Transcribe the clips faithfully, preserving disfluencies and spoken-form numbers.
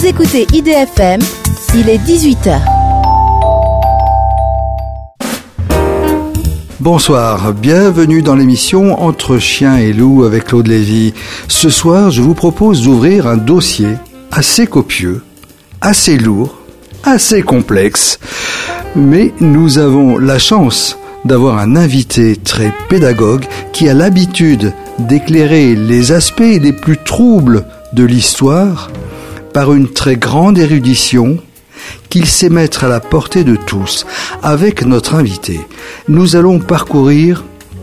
Vous écoutez I D F M, il est dix-huit heures. Bonsoir, bienvenue dans l'émission Entre chiens et loups avec Claude Lévy. Ce soir, je vous propose d'ouvrir un dossier assez copieux, assez lourd, assez complexe. Mais nous avons la chance d'avoir un invité très pédagogue qui a l'habitude d'éclairer les aspects les plus troubles de l'histoire par une très grande érudition qu'il sait mettre à la portée de tous. Avec notre invité, nous allons parcourir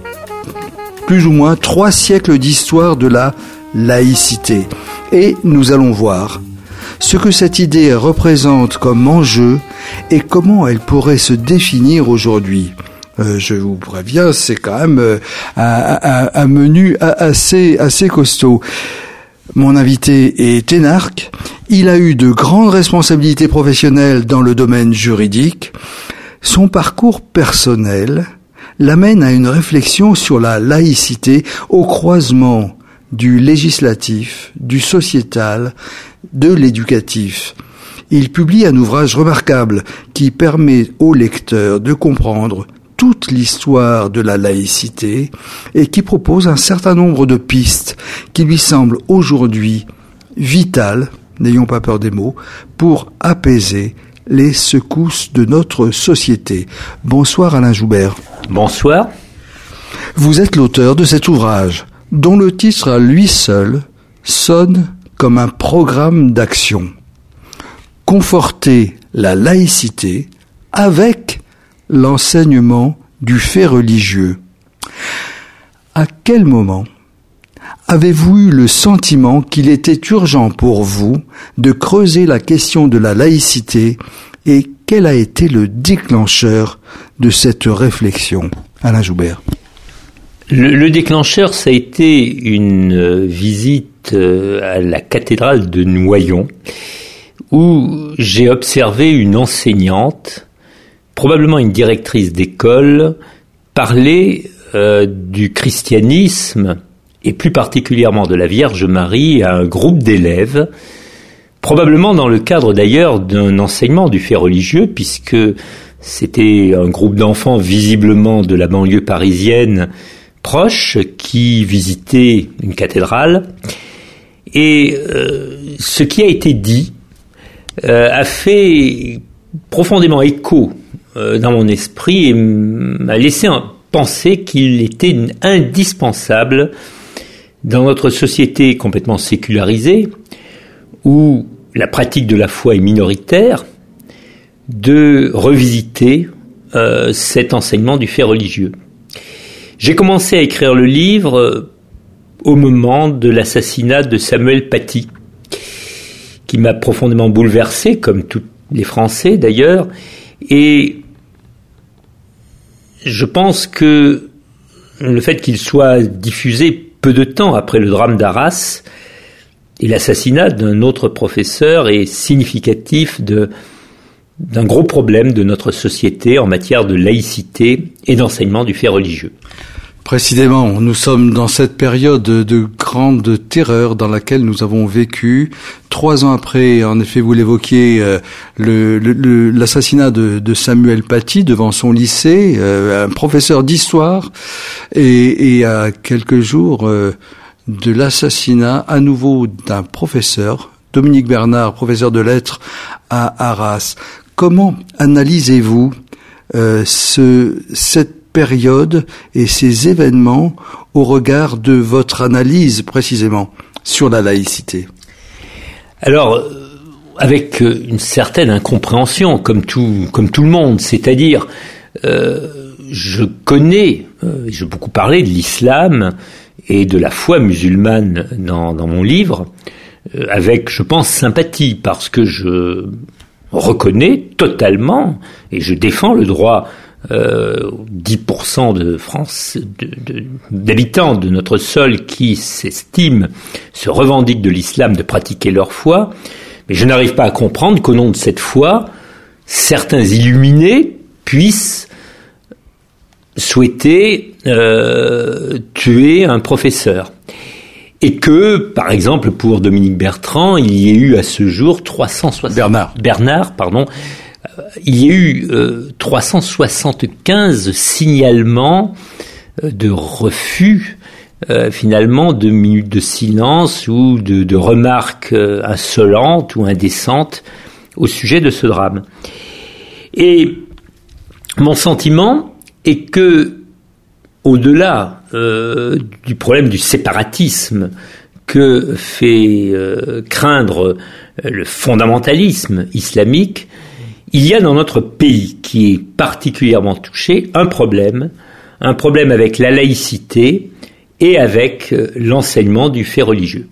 plus ou moins trois siècles d'histoire de la laïcité et nous allons voir ce que cette idée représente comme enjeu et comment elle pourrait se définir aujourd'hui. Euh, je vous préviens, c'est quand même euh, un, un, un menu assez, assez costaud. Mon invité est énarque. Il a eu de grandes responsabilités professionnelles dans le domaine juridique. Son parcours personnel l'amène à une réflexion sur la laïcité au croisement du législatif, du sociétal, de l'éducatif. Il publie un ouvrage remarquable qui permet au lecteur de comprendre toute l'histoire de la laïcité et qui propose un certain nombre de pistes qui lui semblent aujourd'hui vitales, n'ayons pas peur des mots, pour apaiser les secousses de notre société. Bonsoir Alain Joubert. Bonsoir. Vous êtes l'auteur de cet ouvrage, dont le titre à lui seul sonne comme un programme d'action. Conforter la laïcité avec l'enseignement du fait religieux. À quel moment avez-vous eu le sentiment qu'il était urgent pour vous de creuser la question de la laïcité et quel a été le déclencheur de cette réflexion, Alain Joubert? Le, le déclencheur, ça a été une visite à la cathédrale de Noyon, où j'ai observé une enseignante, probablement une directrice d'école, parler euh, du christianisme, et plus particulièrement de la Vierge Marie, à un groupe d'élèves, probablement dans le cadre d'ailleurs d'un enseignement du fait religieux, puisque c'était un groupe d'enfants visiblement de la banlieue parisienne, proches qui visitaient une cathédrale. Et euh, ce qui a été dit euh, a fait profondément écho euh, dans mon esprit et m'a laissé penser qu'il était indispensable dans notre société complètement sécularisée, où la pratique de la foi est minoritaire, de revisiter euh, cet enseignement du fait religieux. J'ai commencé à écrire le livre au moment de l'assassinat de Samuel Paty, qui m'a profondément bouleversé, comme tous les Français d'ailleurs, et je pense que le fait qu'il soit diffusé peu de temps après le drame d'Arras et l'assassinat d'un autre professeur est significatif de d'un gros problème de notre société en matière de laïcité et d'enseignement du fait religieux. Précisément, nous sommes dans cette période de grande terreur dans laquelle nous avons vécu. Trois ans après, en effet, vous l'évoquiez, euh, le, le, le, l'assassinat de, de Samuel Paty devant son lycée, euh, un professeur d'histoire, et, et à quelques jours euh, de l'assassinat à nouveau d'un professeur, Dominique Bernard, professeur de lettres à Arras. Comment analysez-vous euh, ce, cette période et ces événements au regard de votre analyse précisément sur la laïcité? Alors, avec une certaine incompréhension, comme tout, comme tout le monde, c'est-à-dire, euh, je connais, euh, j'ai beaucoup parlé de l'islam et de la foi musulmane dans, dans mon livre, euh, avec, je pense, sympathie, parce que je reconnais totalement et je défends le droit Euh, dix pour cent de France, de, de, d'habitants de notre sol qui s'estiment, se revendiquent de l'islam, de pratiquer leur foi, mais je n'arrive pas à comprendre qu'au nom de cette foi, certains illuminés puissent souhaiter euh, tuer un professeur. Et que, par exemple, pour Dominique Bertrand, il y a eu à ce jour trois cent soixante... Bernard. Bernard, pardon. Euh, il y a eu euh, trois cent soixante-quinze signalements euh, de refus, euh, finalement, de minutes de silence ou de, de remarques euh, insolentes ou indécentes au sujet de ce drame. Et mon sentiment est que, au-delà euh, du problème du séparatisme que fait euh, craindre euh, le fondamentalisme islamique, il y a dans notre pays, qui est particulièrement touché, un problème, un problème avec la laïcité et avec euh, l'enseignement du fait religieux.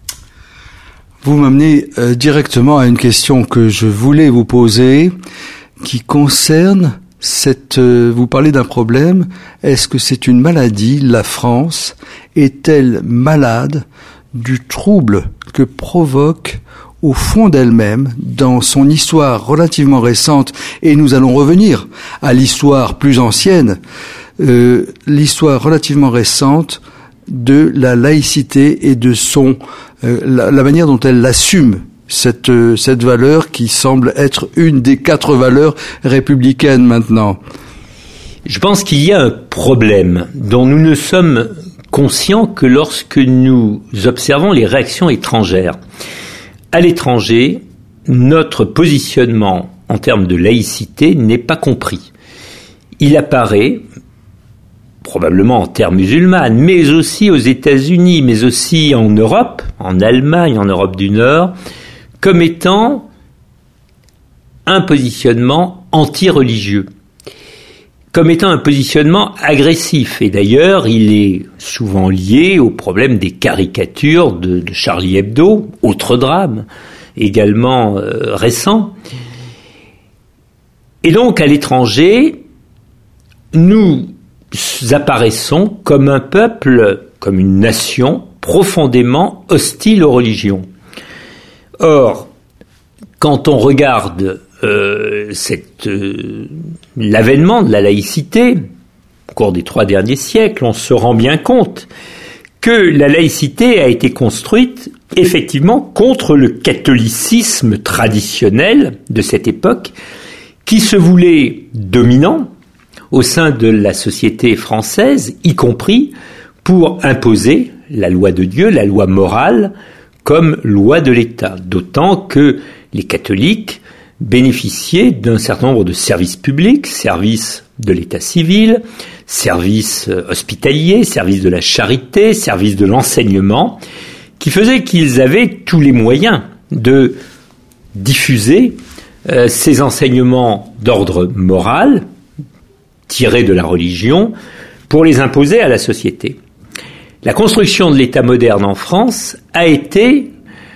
Vous m'amenez euh, directement à une question que je voulais vous poser, qui concerne cette... Euh, vous parlez d'un problème, est-ce que c'est une maladie? La France est-elle malade du trouble que provoque au fond d'elle-même, dans son histoire relativement récente, et nous allons revenir à l'histoire plus ancienne, euh, l'histoire relativement récente de la laïcité et de son euh, la, la manière dont elle l'assume, cette euh, cette valeur qui semble être une des quatre valeurs républicaines maintenant. Je pense qu'il y a un problème dont nous ne sommes conscients que lorsque nous observons les réactions étrangères. À l'étranger, notre positionnement en termes de laïcité n'est pas compris. Il apparaît, probablement en terre musulmane, mais aussi aux États-Unis, mais aussi en Europe, en Allemagne, en Europe du Nord, comme étant un positionnement anti-religieux, comme étant un positionnement agressif. Et d'ailleurs, il est souvent lié au problème des caricatures de, de Charlie Hebdo, autre drame, également euh, récent. Et donc, à l'étranger, nous apparaissons comme un peuple, comme une nation profondément hostile aux religions. Or, quand on regarde euh, cette, euh, l'avènement de la laïcité au cours des trois derniers siècles, on se rend bien compte que la laïcité a été construite effectivement contre le catholicisme traditionnel de cette époque, qui se voulait dominant au sein de la société française, y compris pour imposer la loi de Dieu, la loi morale, comme loi de l'État. D'autant que les catholiques bénéficiaient d'un certain nombre de services publics, services de l'État civil, services hospitaliers, services de la charité, services de l'enseignement, qui faisaient qu'ils avaient tous les moyens de diffuser euh, ces enseignements d'ordre moral, tirés de la religion, pour les imposer à la société. La construction de l'État moderne en France a été,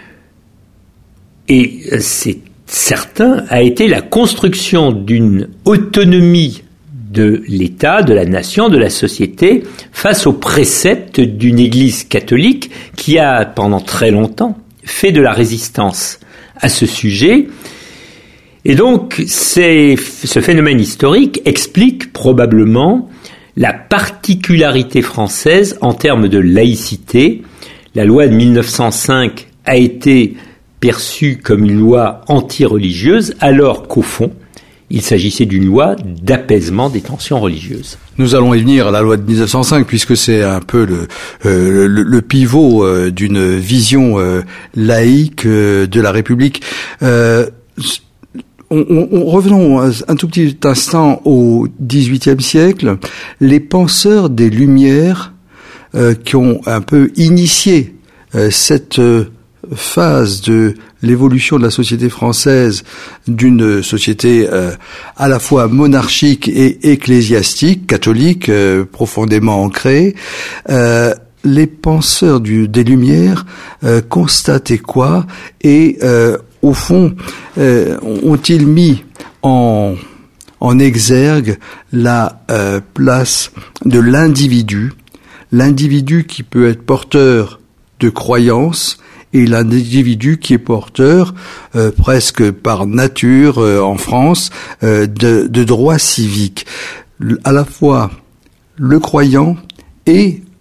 et c'est certain, a été la construction d'une autonomie de l'État, de la nation, de la société, face aux préceptes d'une Église catholique qui a, pendant très longtemps, fait de la résistance à ce sujet. Et donc, c'est, ce phénomène historique explique probablement la particularité française en termes de laïcité. La loi de mille neuf cent cinq a été perçue comme une loi anti-religieuse, alors qu'au fond, il s'agissait d'une loi d'apaisement des tensions religieuses. Nous allons y venir à la loi de mille neuf cent cinq, puisque c'est un peu le, euh, le, le pivot euh, d'une vision euh, laïque euh, de la République. Euh, On, on, on, revenons un tout petit instant au dix-huitième siècle. Les penseurs des Lumières euh, qui ont un peu initié euh, cette euh, phase de l'évolution de la société française, d'une société euh, à la fois monarchique et ecclésiastique, catholique, euh, profondément ancrée, euh, les penseurs du, des Lumières euh, constataient quoi et euh, au fond, euh, ont-ils mis en, en exergue la euh, place de l'individu, l'individu qui peut être porteur de croyances et l'individu qui est porteur, euh, presque par nature euh, en France, euh, de, de droits civiques. À la fois le croyant et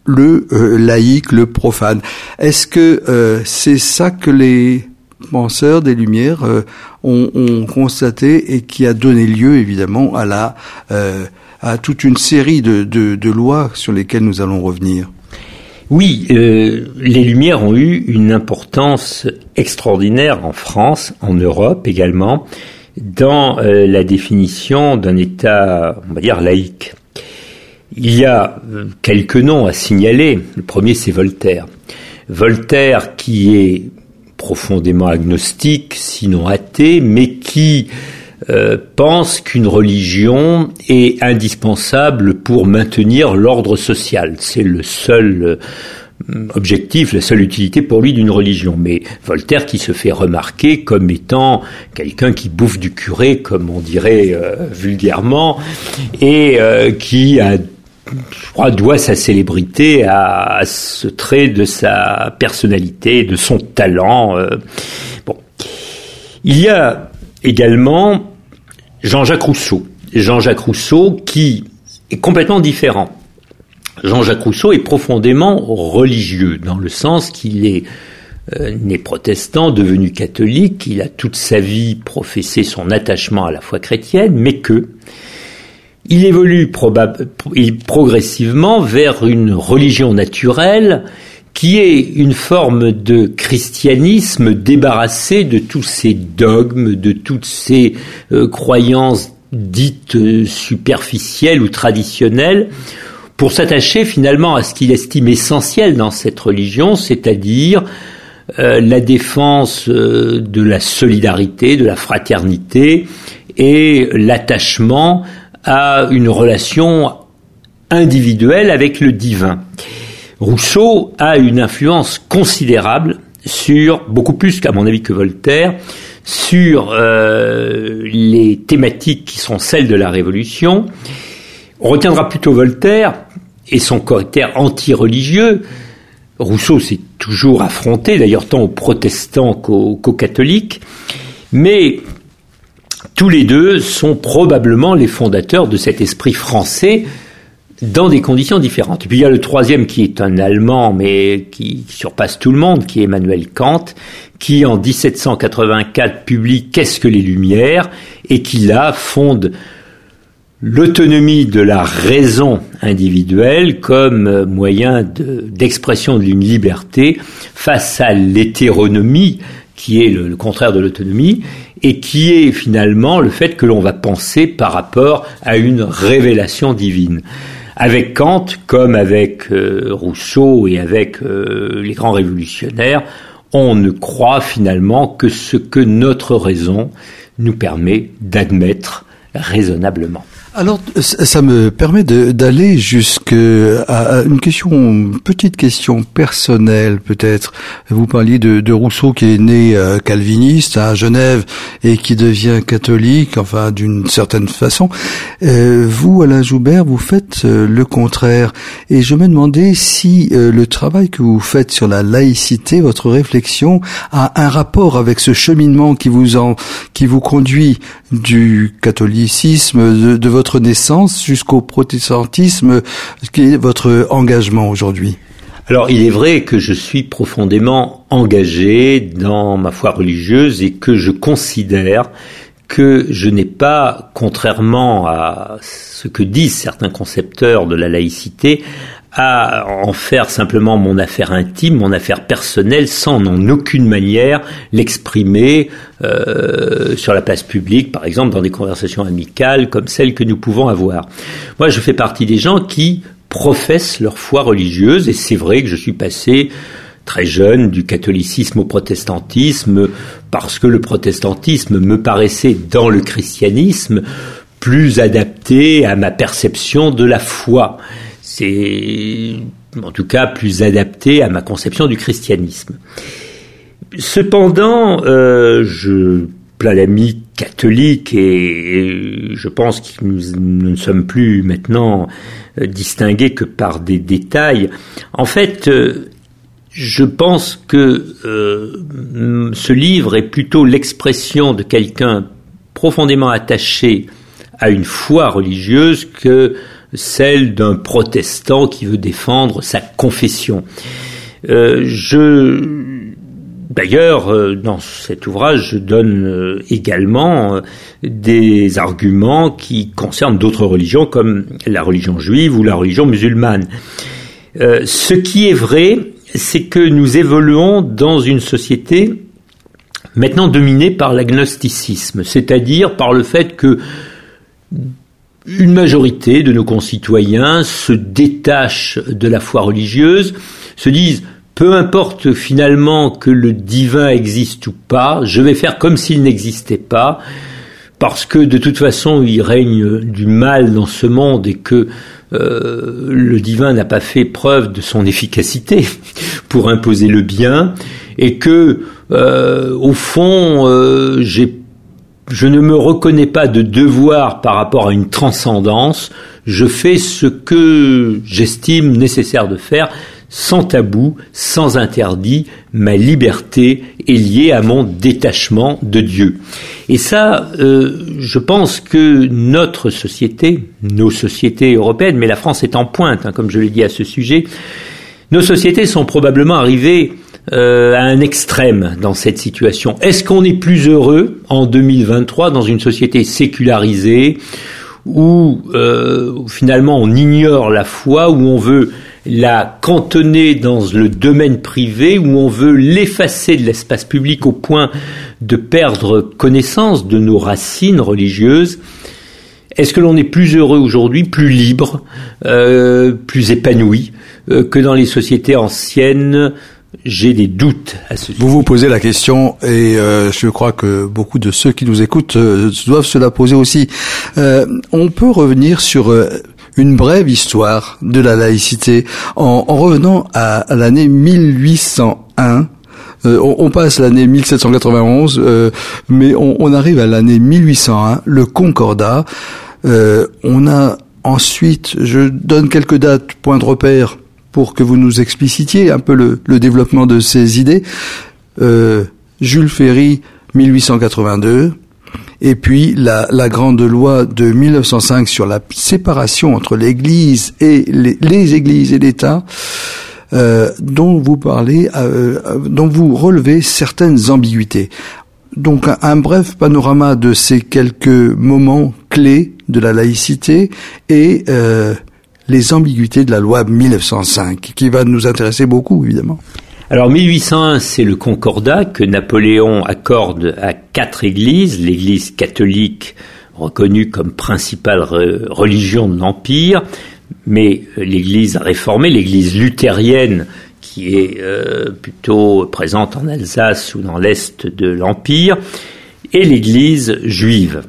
le euh, laïque, le profane. Est-ce que euh, c'est ça que les penseurs des Lumières euh, ont, ont constaté et qui a donné lieu évidemment à la euh, à toute une série de, de, de lois sur lesquelles nous allons revenir? Oui, euh, les Lumières ont eu une importance extraordinaire en France, en Europe également, dans euh, la définition d'un État, on va dire, laïque. Il y a quelques noms à signaler. Le premier, c'est Voltaire. Voltaire qui est profondément agnostique, sinon athée, mais qui euh, pense qu'une religion est indispensable pour maintenir l'ordre social. C'est le seul euh, objectif, la seule utilité pour lui d'une religion. Mais Voltaire qui se fait remarquer comme étant quelqu'un qui bouffe du curé, comme on dirait euh, vulgairement, et euh, qui a je crois, doit sa célébrité à, à ce trait de sa personnalité, de son talent. Euh, bon. Il y a également Jean-Jacques Rousseau. Jean-Jacques Rousseau qui est complètement différent. Jean-Jacques Rousseau est profondément religieux, dans le sens qu'il est euh, né protestant, devenu catholique, il a toute sa vie professé son attachement à la foi chrétienne, mais que il évolue probab- progressivement vers une religion naturelle qui est une forme de christianisme débarrassé de tous ces dogmes, de toutes ces euh, croyances dites euh, superficielles ou traditionnelles, pour s'attacher finalement à ce qu'il estime essentiel dans cette religion, c'est-à-dire euh, la défense euh, de la solidarité, de la fraternité et l'attachement à une relation individuelle avec le divin. Rousseau a une influence considérable sur, beaucoup plus qu'à mon avis que Voltaire, sur euh, les thématiques qui sont celles de la Révolution. On retiendra plutôt Voltaire et son caractère anti-religieux. Rousseau s'est toujours affronté, d'ailleurs tant aux protestants qu'aux, qu'aux catholiques, mais tous les deux sont probablement les fondateurs de cet esprit français dans des conditions différentes. Et puis il y a le troisième qui est un Allemand, mais qui surpasse tout le monde, qui est Emmanuel Kant, qui en dix-sept cent quatre-vingt-quatre publie « Qu'est-ce que les Lumières ?» et qui là fonde l'autonomie de la raison individuelle comme moyen de, d'expression d'une liberté face à l'hétéronomie, qui est le, le contraire de l'autonomie, et qui est finalement le fait que l'on va penser par rapport à une révélation divine. Avec Kant, comme avec euh, Rousseau et avec euh, les grands révolutionnaires, on ne croit finalement que ce que notre raison nous permet d'admettre raisonnablement. Alors, ça me permet de, d'aller jusqu'à une question, une petite question personnelle peut-être. Vous parliez de, de Rousseau qui est né euh, calviniste à Genève et qui devient catholique, enfin d'une certaine façon. Euh, vous, Alain Joubert, vous faites euh, le contraire. Et je me demandais si euh, le travail que vous faites sur la laïcité, votre réflexion, a un rapport avec ce cheminement qui vous en, qui vous conduit du catholicisme, de, de votre naissance jusqu'au protestantisme. Quel est votre engagement aujourd'hui? Alors, il est vrai que je suis profondément engagé dans ma foi religieuse et que je considère que je n'ai pas, contrairement à ce que disent certains concepteurs de la laïcité, à en faire simplement mon affaire intime, mon affaire personnelle, sans en aucune manière l'exprimer euh, sur la place publique, par exemple dans des conversations amicales comme celles que nous pouvons avoir. Moi, je fais partie des gens qui professent leur foi religieuse, et c'est vrai que je suis passé très jeune du catholicisme au protestantisme, parce que le protestantisme me paraissait, dans le christianisme, plus adapté à ma perception de la foi. C'est, en tout cas, plus adapté à ma conception du christianisme. Cependant, euh, je plains l'ami catholique et, et je pense que nous, nous ne sommes plus maintenant euh, distingués que par des détails. En fait, euh, je pense que euh, ce livre est plutôt l'expression de quelqu'un profondément attaché à une foi religieuse que celle d'un protestant qui veut défendre sa confession. Euh, je, d'ailleurs, euh, dans cet ouvrage, je donne euh, également euh, des arguments qui concernent d'autres religions, comme la religion juive ou la religion musulmane. Euh, ce qui est vrai, c'est que nous évoluons dans une société maintenant dominée par l'agnosticisme, c'est-à-dire par le fait que une majorité de nos concitoyens se détachent de la foi religieuse, se disent peu importe finalement que le divin existe ou pas, je vais faire comme s'il n'existait pas, parce que de toute façon il règne du mal dans ce monde et que euh, le divin n'a pas fait preuve de son efficacité pour imposer le bien, et que euh, au fond euh, j'ai je ne me reconnais pas de devoir par rapport à une transcendance, je fais ce que j'estime nécessaire de faire, sans tabou, sans interdit, ma liberté est liée à mon détachement de Dieu. Et ça, euh, je pense que notre société, nos sociétés européennes, mais la France est en pointe, hein, comme je l'ai dit à ce sujet, nos sociétés sont probablement arrivées Euh, à un extrême dans cette situation. Est-ce qu'on est plus heureux en deux mille vingt-trois dans une société sécularisée où euh, finalement on ignore la foi, où on veut la cantonner dans le domaine privé, où on veut l'effacer de l'espace public au point de perdre connaissance de nos racines religieuses? Est-ce que l'on est plus heureux aujourd'hui, plus libre, euh, plus épanoui euh, que dans les sociétés anciennes? J'ai des doutes à ce sujet. Vous vous posez la question, et euh, je crois que beaucoup de ceux qui nous écoutent euh, doivent se la poser aussi. Euh, on peut revenir sur euh, une brève histoire de la laïcité en, en revenant à, à l'année mille huit cent un. Euh, on, on passe l'année mille sept cent quatre-vingt-onze, euh, mais on, on arrive à l'année mille huit cent un, le Concordat. Euh, on a ensuite, je donne quelques dates, points de repère, pour que vous nous explicitiez un peu le, le développement de ces idées. Euh, Jules Ferry, mille huit cent quatre-vingt-deux, et puis la, la grande loi de mille neuf cent cinq sur la séparation entre l'Église et les, les Églises et l'État, euh, dont vous parlez, euh, dont vous relevez certaines ambiguïtés. Donc un, un bref panorama de ces quelques moments clés de la laïcité et euh, les ambiguïtés de la loi mille neuf cent cinq, qui va nous intéresser beaucoup, évidemment. Alors, mille huit cent un, c'est le Concordat que Napoléon accorde à quatre églises, l'église catholique reconnue comme principale religion de l'Empire, mais l'église réformée, l'église luthérienne, qui est euh, plutôt présente en Alsace ou dans l'est de l'Empire, et l'église juive.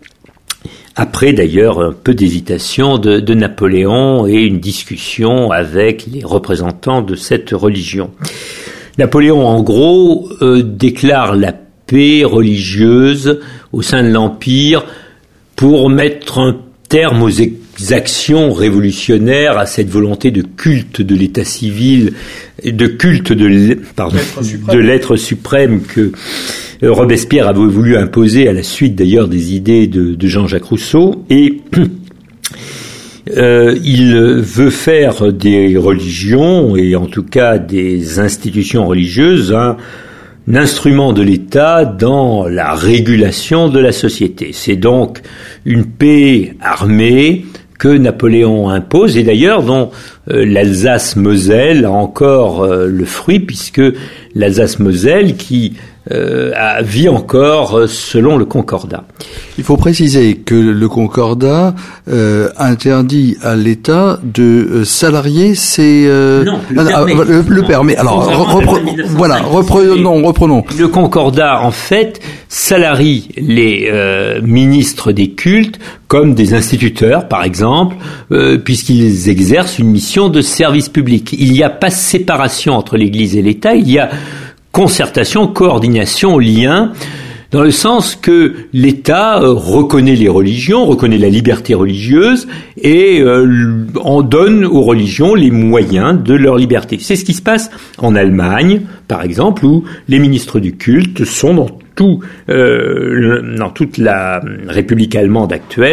Après, d'ailleurs, un peu d'hésitation de, de Napoléon et une discussion avec les représentants de cette religion. Napoléon, en gros, euh, déclare la paix religieuse au sein de l'Empire pour mettre un terme aux exactions révolutionnaires, à cette volonté de culte de l'état civil, de culte de l'être, pardon, de l'être suprême que Robespierre avait voulu imposer à la suite d'ailleurs des idées de, de Jean-Jacques Rousseau, et euh, il veut faire des religions, et en tout cas des institutions religieuses, un, un instrument de l'État dans la régulation de la société. C'est donc une paix armée que Napoléon impose, et d'ailleurs dont euh, l'Alsace-Moselle a encore euh, le fruit, puisque l'Alsace-Moselle qui Euh, a, vit encore euh, selon le Concordat. Il faut préciser que le Concordat euh, interdit à l'État de euh, salarier ses... Euh, non, le ah, permet. Ah, le, le permet. Alors, repre, voilà, reprenons, reprenons. Le Concordat, en fait, salarie les euh, ministres des cultes comme des instituteurs, par exemple, euh, puisqu'ils exercent une mission de service public. Il n'y a pas séparation entre l'Église et l'État, il y a concertation, coordination, lien, dans le sens que l'État euh, reconnaît les religions, reconnaît la liberté religieuse et euh, en donne aux religions les moyens de leur liberté. C'est ce qui se passe en Allemagne, par exemple, où les ministres du culte sont dans tout, euh, dans toute la République allemande actuelle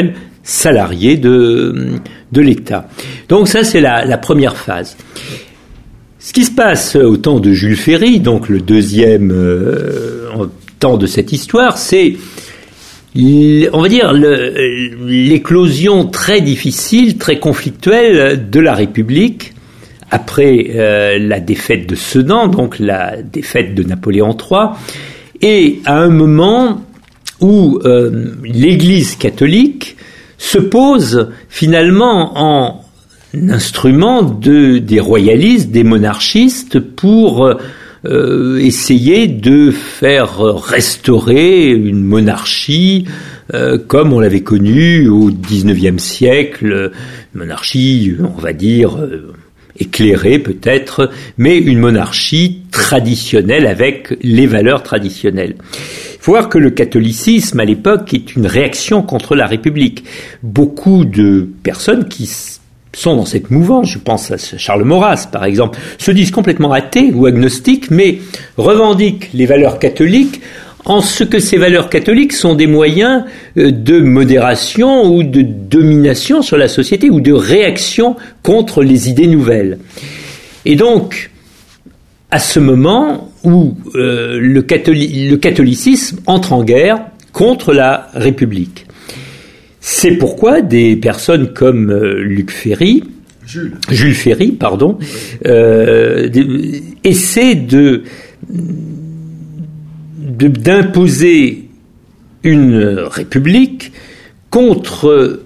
salariés de, de l'État. Donc ça, c'est la, la première phase. Ce qui se passe au temps de Jules Ferry, donc le deuxième euh, temps de cette histoire, c'est, on va dire, le, l'éclosion très difficile, très conflictuelle de la République après euh, la défaite de Sedan, donc la défaite de Napoléon trois, et à un moment où euh, l'Église catholique se pose finalement en instrument de, des royalistes, des monarchistes, pour euh, essayer de faire restaurer une monarchie euh, comme on l'avait connue au dix-neuvième siècle, une monarchie, on va dire, euh, éclairée peut-être, mais une monarchie traditionnelle avec les valeurs traditionnelles. Il faut voir que le catholicisme à l'époque est une réaction contre la République. Beaucoup de personnes qui sont dans cette mouvance, je pense à Charles Maurras par exemple, se disent complètement athées ou agnostiques, mais revendiquent les valeurs catholiques en ce que ces valeurs catholiques sont des moyens de modération ou de domination sur la société ou de réaction contre les idées nouvelles. Et donc, à ce moment où euh, le, catholi- le catholicisme entre en guerre contre la République. C'est pourquoi des personnes comme euh, Luc Ferry, Jules, Jules Ferry, pardon, euh, essaient de De, d'imposer une république contre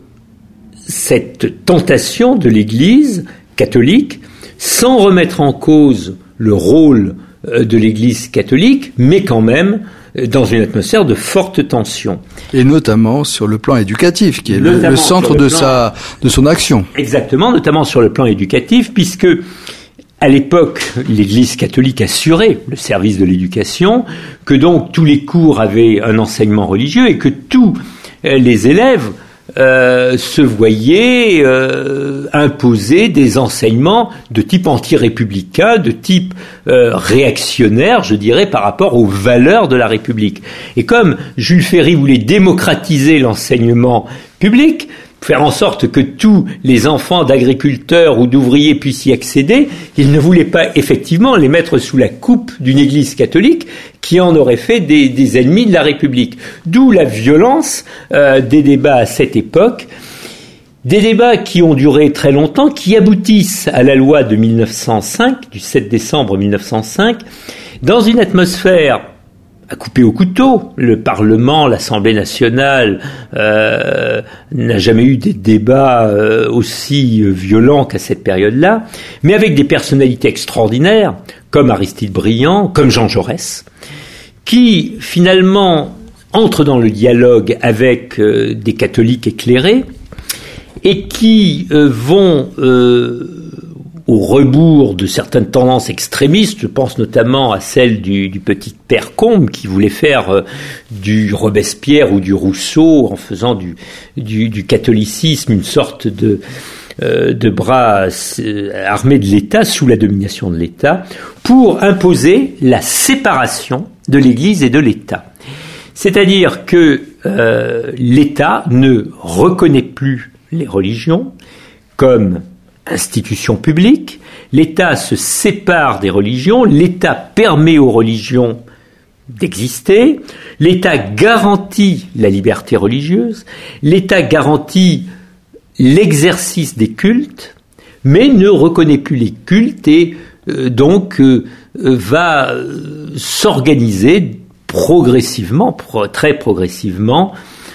cette tentation de l'Église catholique, sans remettre en cause le rôle de l'Église catholique, mais quand même dans une atmosphère de forte tension. Et notamment sur le plan éducatif, qui est le, le centre le de, plan, sa, de son action. Exactement, notamment sur le plan éducatif, puisque à l'époque, l'Église catholique assurait le service de l'éducation, que donc tous les cours avaient un enseignement religieux et que tous les élèves euh, se voyaient euh, imposer des enseignements de type anti-républicain, de type euh, réactionnaire, je dirais, par rapport aux valeurs de la République. Et comme Jules Ferry voulait démocratiser l'enseignement public, faire en sorte que tous les enfants d'agriculteurs ou d'ouvriers puissent y accéder, il ne voulait pas effectivement les mettre sous la coupe d'une Église catholique qui en aurait fait des, des ennemis de la République. D'où la violence euh, des débats à cette époque, des débats qui ont duré très longtemps, qui aboutissent à la loi de mille neuf cent cinq, du sept décembre mille neuf cent cinq, dans une atmosphère à couper au couteau. Le Parlement, l'Assemblée nationale euh, n'a jamais eu des débats euh, aussi violents qu'à cette période-là, mais avec des personnalités extraordinaires, comme Aristide Briand, comme Jean Jaurès, qui finalement entrent dans le dialogue avec euh, des catholiques éclairés et qui euh, vont euh, au rebours de certaines tendances extrémistes. Je pense notamment à celle du, du petit père Combes qui voulait faire euh, du Robespierre ou du Rousseau en faisant du, du, du catholicisme une sorte de, euh, de bras euh, armé de l'État, sous la domination de l'État, pour imposer la séparation de l'Église et de l'État. C'est-à-dire que euh, l'État ne reconnaît plus les religions comme institution publique, l'État se sépare des religions, l'État permet aux religions d'exister, l'État garantit la liberté religieuse, l'État garantit l'exercice des cultes, mais ne reconnaît plus les cultes et euh, donc euh, va euh, s'organiser progressivement, pro- très progressivement,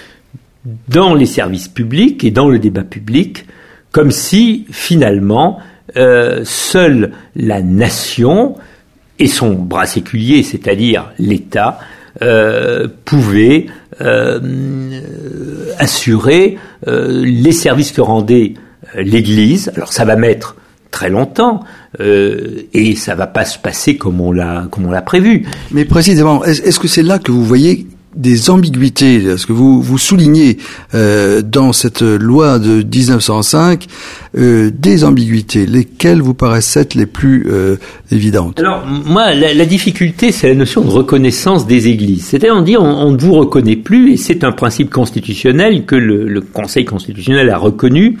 dans les services publics et dans le débat public, comme si, finalement, euh, seule la nation et son bras séculier, c'est-à-dire l'État, euh, pouvait euh, assurer euh, les services que rendait euh, l'Église. Alors ça va mettre très longtemps euh, et ça va pas se passer comme on l'a comme on l'a prévu. Mais précisément, est-ce, est-ce que c'est là que vous voyez des ambiguïtés, ce que vous vous soulignez euh, dans cette loi de dix-neuf cent cinq, euh, des ambiguïtés, lesquelles vous paraissent être les plus euh, évidentes? Alors moi, la, la difficulté, c'est la notion de reconnaissance des églises. C'est-à-dire, on dit on, on ne vous reconnaît plus, et c'est un principe constitutionnel que le, le Conseil constitutionnel a reconnu.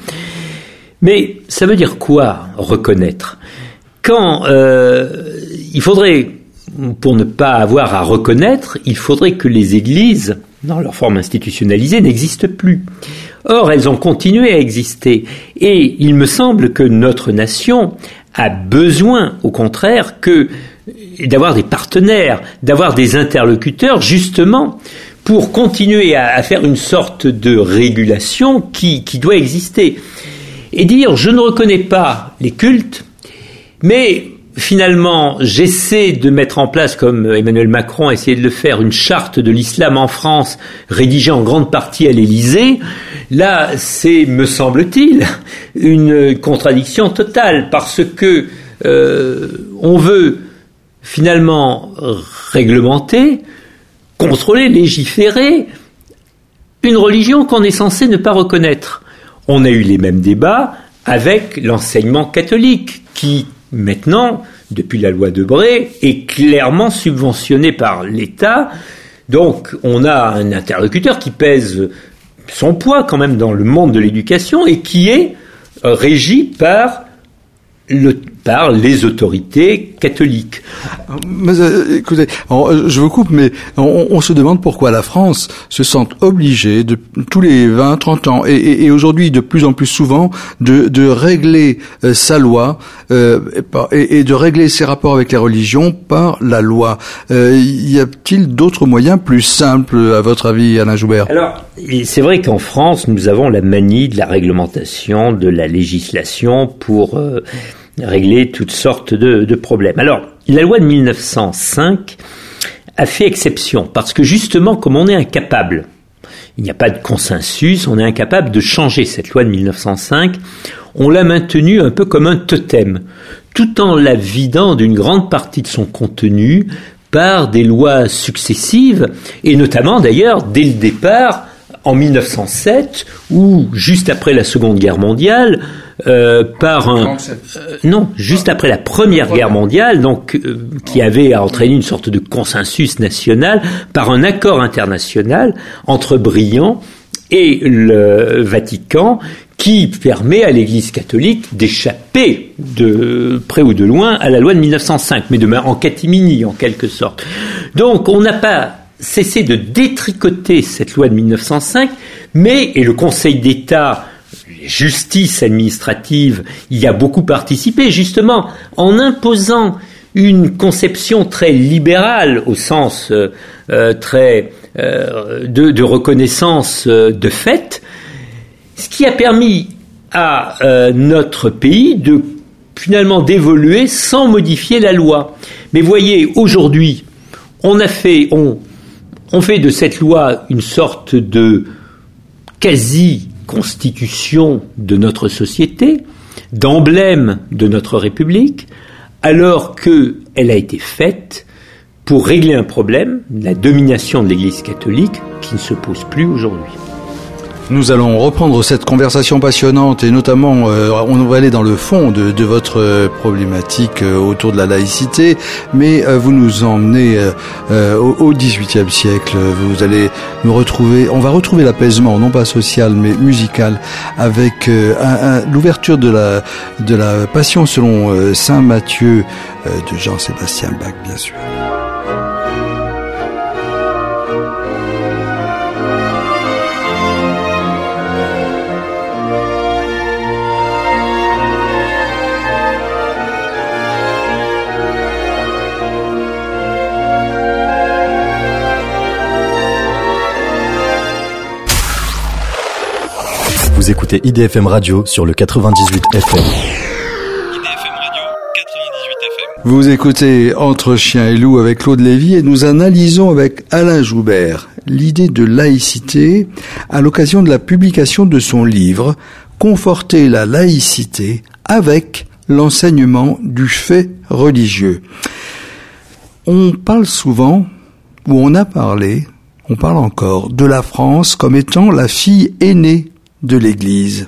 Mais ça veut dire quoi, reconnaître? Quand euh, il faudrait, pour ne pas avoir à reconnaître, il faudrait que les églises, dans leur forme institutionnalisée, n'existent plus. Or, elles ont continué à exister. Et il me semble que notre nation a besoin, au contraire, que d'avoir des partenaires, d'avoir des interlocuteurs, justement, pour continuer à, à faire une sorte de régulation qui, qui doit exister. Et dire, je ne reconnais pas les cultes, mais finalement, j'essaie de mettre en place, comme Emmanuel Macron a essayé de le faire, une charte de l'islam en France, rédigée en grande partie à l'Élysée. Là, c'est, me semble-t-il, une contradiction totale, parce que euh, on veut finalement réglementer, contrôler, légiférer une religion qu'on est censé ne pas reconnaître. On a eu les mêmes débats avec l'enseignement catholique, qui maintenant, depuis la loi Debré, est clairement subventionné par l'État. Donc, on a un interlocuteur qui pèse son poids quand même dans le monde de l'éducation et qui est régi par le, par les autorités catholiques. Mais, euh, écoutez, on, je vous coupe, mais on, on se demande pourquoi la France se sent obligée de tous les vingt, trente ans et, et, et aujourd'hui de plus en plus souvent de, de régler euh, sa loi euh, et, et de régler ses rapports avec les religions par la loi. Euh, y a-t-il d'autres moyens plus simples, à votre avis, Alain Joubert? Alors, c'est vrai qu'en France, nous avons la manie de la réglementation, de la législation pour euh, régler toutes sortes de, de problèmes. Alors, la loi de mille neuf cent cinq a fait exception, parce que justement, comme on est incapable, il n'y a pas de consensus, on est incapable de changer cette loi de mille neuf cent cinq, on l'a maintenue un peu comme un totem, tout en la vidant d'une grande partie de son contenu par des lois successives, et notamment d'ailleurs, dès le départ, en mille neuf cent sept, ou juste après la Seconde Guerre mondiale, euh, par un euh, non, juste après la Première Guerre mondiale, donc euh, qui avait entraîné une sorte de consensus national, par un accord international entre Briand et le Vatican, qui permet à l'Église catholique d'échapper de près ou de loin à la loi de mille neuf cent cinq, mais de en catimini en quelque sorte. Donc on n'a pas cessé de détricoter cette loi de mille neuf cent cinq, mais, et le Conseil d'État, justice administrative, y a beaucoup participé, justement, en imposant une conception très libérale, au sens euh, euh, très euh, de, de reconnaissance euh, de fait, ce qui a permis à euh, notre pays de finalement d'évoluer sans modifier la loi. Mais voyez, aujourd'hui, on a fait, on On fait de cette loi une sorte de quasi-constitution de notre société, d'emblème de notre République, alors qu'elle a été faite pour régler un problème, la domination de l'Église catholique, qui ne se pose plus aujourd'hui. Nous allons reprendre cette conversation passionnante et notamment euh, on va aller dans le fond de, de votre euh, problématique euh, autour de la laïcité, mais euh, vous nous emmenez euh, euh, au, au dix-huitième siècle. Vous allez nous retrouver, on va retrouver l'apaisement, non pas social mais musical, avec euh, un, un, l'ouverture de la de la Passion selon euh, saint Matthieu euh, de Jean-Sébastien Bach, bien sûr. Vous écoutez I D F M Radio sur le quatre-vingt-dix-huit F M. I D F M Radio, quatre-vingt-dix-huit F M. Vous écoutez Entre Chien et Loup avec Claude Lévy et nous analysons avec Alain Joubert l'idée de laïcité à l'occasion de la publication de son livre « Conforter la laïcité avec l'enseignement du fait religieux ». On parle souvent, ou on a parlé, on parle encore de la France comme étant la fille aînée de l'Église,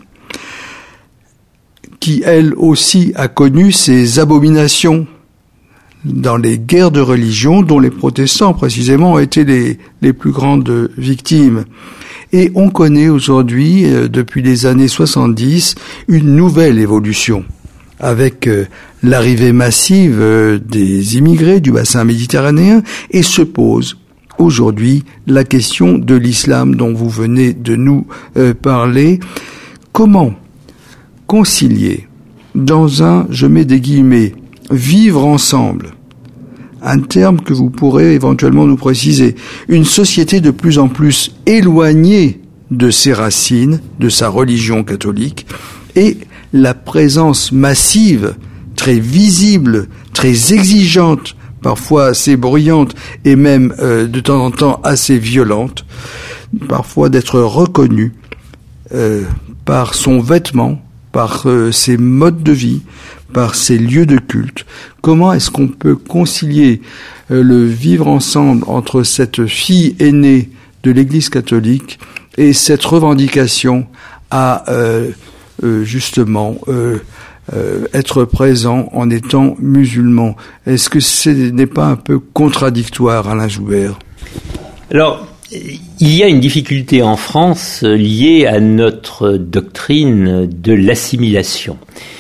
qui elle aussi a connu ces abominations dans les guerres de religion dont les protestants précisément ont été les, les plus grandes victimes. Et on connaît aujourd'hui, euh, depuis les années soixante-dix, une nouvelle évolution avec euh, l'arrivée massive euh, des immigrés du bassin méditerranéen, et se pose aujourd'hui la question de l'islam dont vous venez de nous euh, parler. Comment concilier dans un, je mets des guillemets, vivre ensemble, un terme que vous pourrez éventuellement nous préciser, une société de plus en plus éloignée de ses racines, de sa religion catholique, et la présence massive, très visible, très exigeante, parfois assez bruyante et même euh, de temps en temps assez violente, parfois d'être reconnue euh, par son vêtement, par euh, ses modes de vie, par ses lieux de culte. Comment est-ce qu'on peut concilier euh, le vivre ensemble entre cette fille aînée de l'Église catholique et cette revendication à euh, euh, justement euh, euh, être présent en étant musulman? Est-ce que ce n'est pas un peu contradictoire, Alain Joubert? Alors, il y a une difficulté en France liée à notre doctrine de l'assimilation.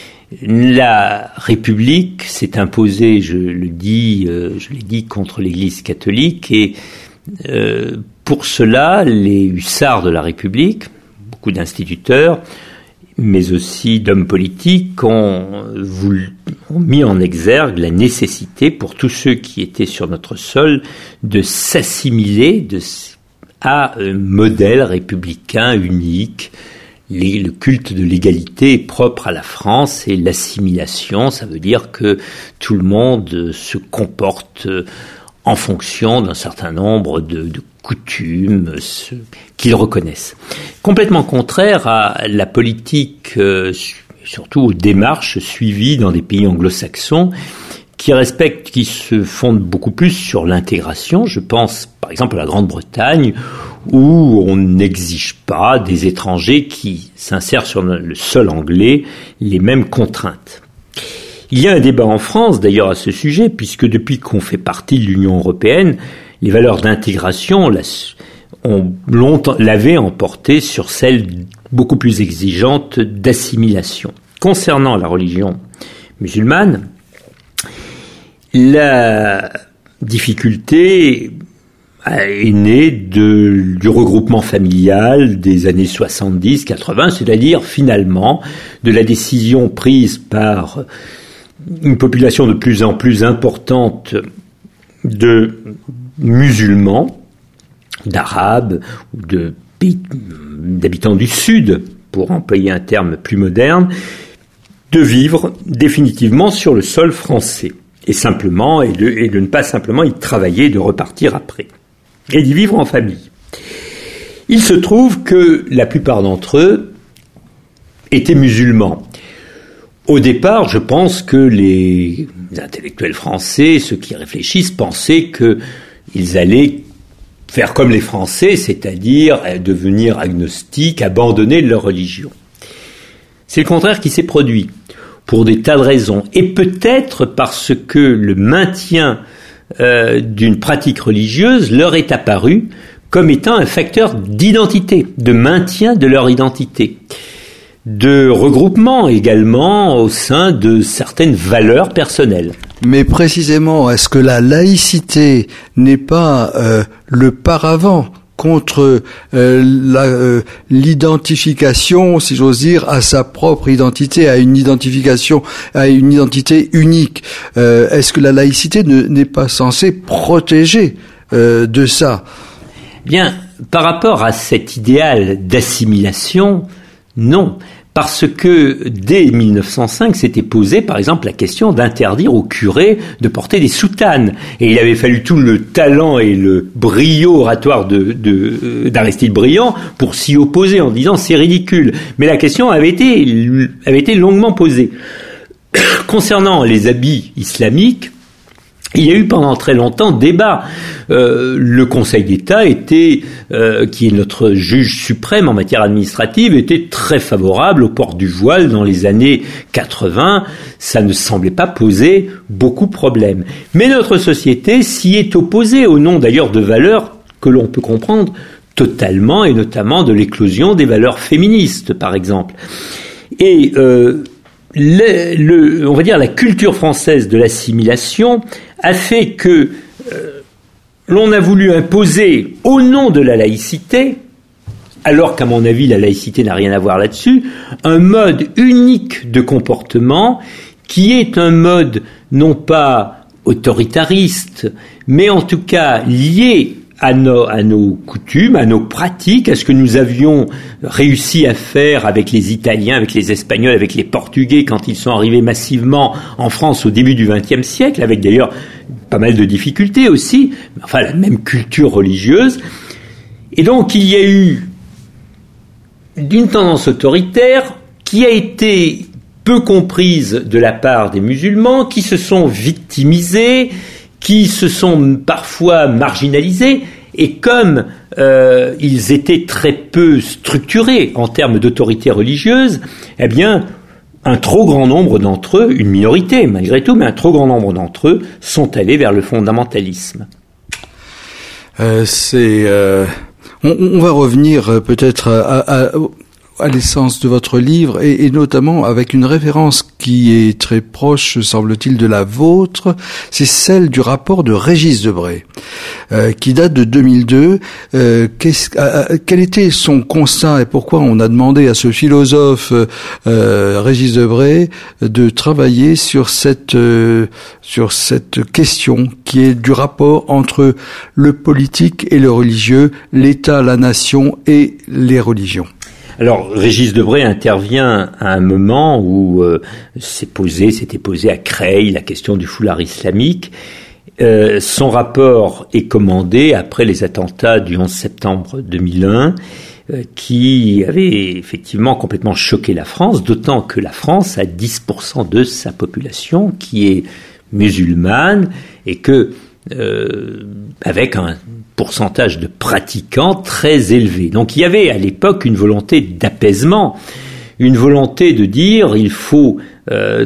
La République s'est imposée, je le dis, euh, je l'ai dit, contre l'Église catholique, et euh, pour cela, les hussards de la République, beaucoup d'instituteurs, mais aussi d'hommes politiques, ont, voulu, ont mis en exergue la nécessité pour tous ceux qui étaient sur notre sol de s'assimiler de, à un modèle républicain unique. Les, le culte de l'égalité est propre à la France, et l'assimilation, ça veut dire que tout le monde se comporte en fonction d'un certain nombre de, de coutumes ce, qu'ils reconnaissent. Complètement contraire à la politique, euh, surtout aux démarches suivies dans des pays anglo-saxons, qui respectent, qui se fondent beaucoup plus sur l'intégration. Je pense par exemple à la Grande-Bretagne, où on n'exige pas des étrangers qui s'insèrent sur le sol anglais les mêmes contraintes. Il y a un débat en France d'ailleurs à ce sujet, puisque depuis qu'on fait partie de l'Union européenne, les valeurs d'intégration ont longtemps l'avaient emporté sur celles beaucoup plus exigeantes d'assimilation. Concernant la religion musulmane, la difficulté est née de, du regroupement familial des années soixante-dix quatre-vingts, c'est-à-dire finalement de la décision prise par une population de plus en plus importante de musulmans, d'arabes ou de pays, d'habitants du Sud, pour employer un terme plus moderne, de vivre définitivement sur le sol français. Et simplement, et de, et de ne pas simplement y travailler, de repartir après. Et d'y vivre en famille. Il se trouve que la plupart d'entre eux étaient musulmans. Au départ, je pense que les intellectuels français, ceux qui réfléchissent, pensaient qu'ils allaient faire comme les Français, c'est-à-dire devenir agnostiques, abandonner leur religion. C'est le contraire qui s'est produit, pour des tas de raisons, et peut-être parce que le maintien euh, d'une pratique religieuse leur est apparu comme étant un facteur d'identité, de maintien de leur identité, de regroupement également au sein de certaines valeurs personnelles. Mais précisément, est-ce que la laïcité n'est pas euh, le paravent contre euh, la, euh, l'identification, si j'ose dire, à sa propre identité, à une identification, à une identité unique? euh, Est-ce que la laïcité ne, n'est pas censée protéger euh, de ça? Bien, par rapport à cet idéal d'assimilation, non. Parce que dès mille neuf cent cinq s'était posé, par exemple, la question d'interdire aux curés de porter des soutanes. Et il avait fallu tout le talent et le brio oratoire de, de, d'Aristide Briand pour s'y opposer en disant c'est ridicule. Mais la question avait été, avait été longuement posée. Concernant les habits islamiques, Il y a eu pendant très longtemps débat. Euh, le Conseil d'État était, euh, qui est notre juge suprême en matière administrative, était très favorable au port du voile dans les années quatre-vingts. Ça ne semblait pas poser beaucoup de problèmes. Mais notre société s'y est opposée, au nom d'ailleurs de valeurs que l'on peut comprendre totalement, et notamment de l'éclosion des valeurs féministes, par exemple. Et euh, le, le, on va dire la culture française de l'assimilation a fait que euh, l'on a voulu imposer, au nom de la laïcité, alors qu'à mon avis la laïcité n'a rien à voir là-dessus, un mode unique de comportement qui est un mode non pas autoritariste, mais en tout cas lié à nos, à nos coutumes, à nos pratiques, à ce que nous avions réussi à faire avec les Italiens, avec les Espagnols, avec les Portugais quand ils sont arrivés massivement en France au début du vingtième siècle, avec d'ailleurs pas mal de difficultés aussi, mais enfin la même culture religieuse. Et donc il y a eu une tendance autoritaire qui a été peu comprise de la part des musulmans, qui se sont victimisés, qui se sont parfois marginalisés, et comme euh, ils étaient très peu structurés en termes d'autorité religieuse, eh bien, un trop grand nombre d'entre eux, une minorité malgré tout, mais un trop grand nombre d'entre eux sont allés vers le fondamentalisme. Euh, c'est, euh, on, on va revenir peut-être à, à, à l'essence de votre livre, et, et notamment avec une référence qui est très proche, semble-t-il, de la vôtre, c'est celle du rapport de Régis Debray, euh, qui date de deux mille deux. Euh, qu'est-ce, euh, quel était son constat et pourquoi on a demandé à ce philosophe euh, Régis Debray de travailler sur cette euh, sur cette question qui est du rapport entre le politique et le religieux, l'État, la nation et les religions? Alors, Régis Debray intervient à un moment où euh, s'est posé, s'était posé à Creil la question du foulard islamique. Euh, son rapport est commandé après les attentats du onze septembre deux mille un, euh, qui avaient effectivement complètement choqué la France, d'autant que la France a dix pour cent de sa population qui est musulmane, et que euh, avec un pourcentage de pratiquants très élevé. Donc il y avait à l'époque une volonté d'apaisement, une volonté de dire il faut euh,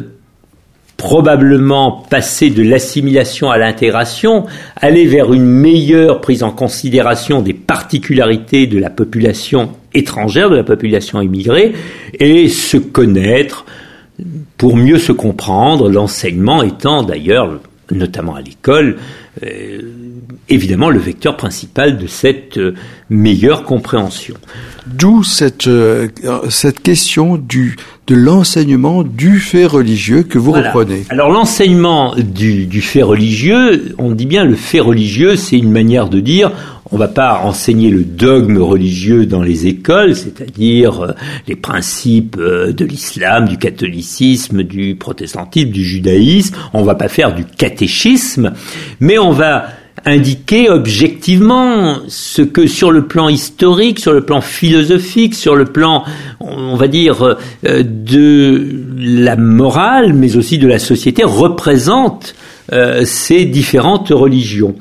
probablement passer de l'assimilation à l'intégration, aller vers une meilleure prise en considération des particularités de la population étrangère, de la population immigrée, et se connaître pour mieux se comprendre, l'enseignement étant d'ailleurs, notamment à l'école, euh, évidemment le vecteur principal de cette euh, meilleure compréhension. D'où cette euh, cette question du de l'enseignement du fait religieux que vous voilà. reprenez. Alors l'enseignement du du fait religieux, on dit bien le fait religieux, c'est une manière de dire on va pas enseigner le dogme religieux dans les écoles, c'est-à-dire euh, les principes euh, de l'islam, du catholicisme, du protestantisme, du judaïsme, on va pas faire du catéchisme, mais on va indiquer objectivement ce que sur le plan historique, sur le plan philosophique, sur le plan, on va dire, euh, de la morale, mais aussi de la société, représente euh, ces différentes religions.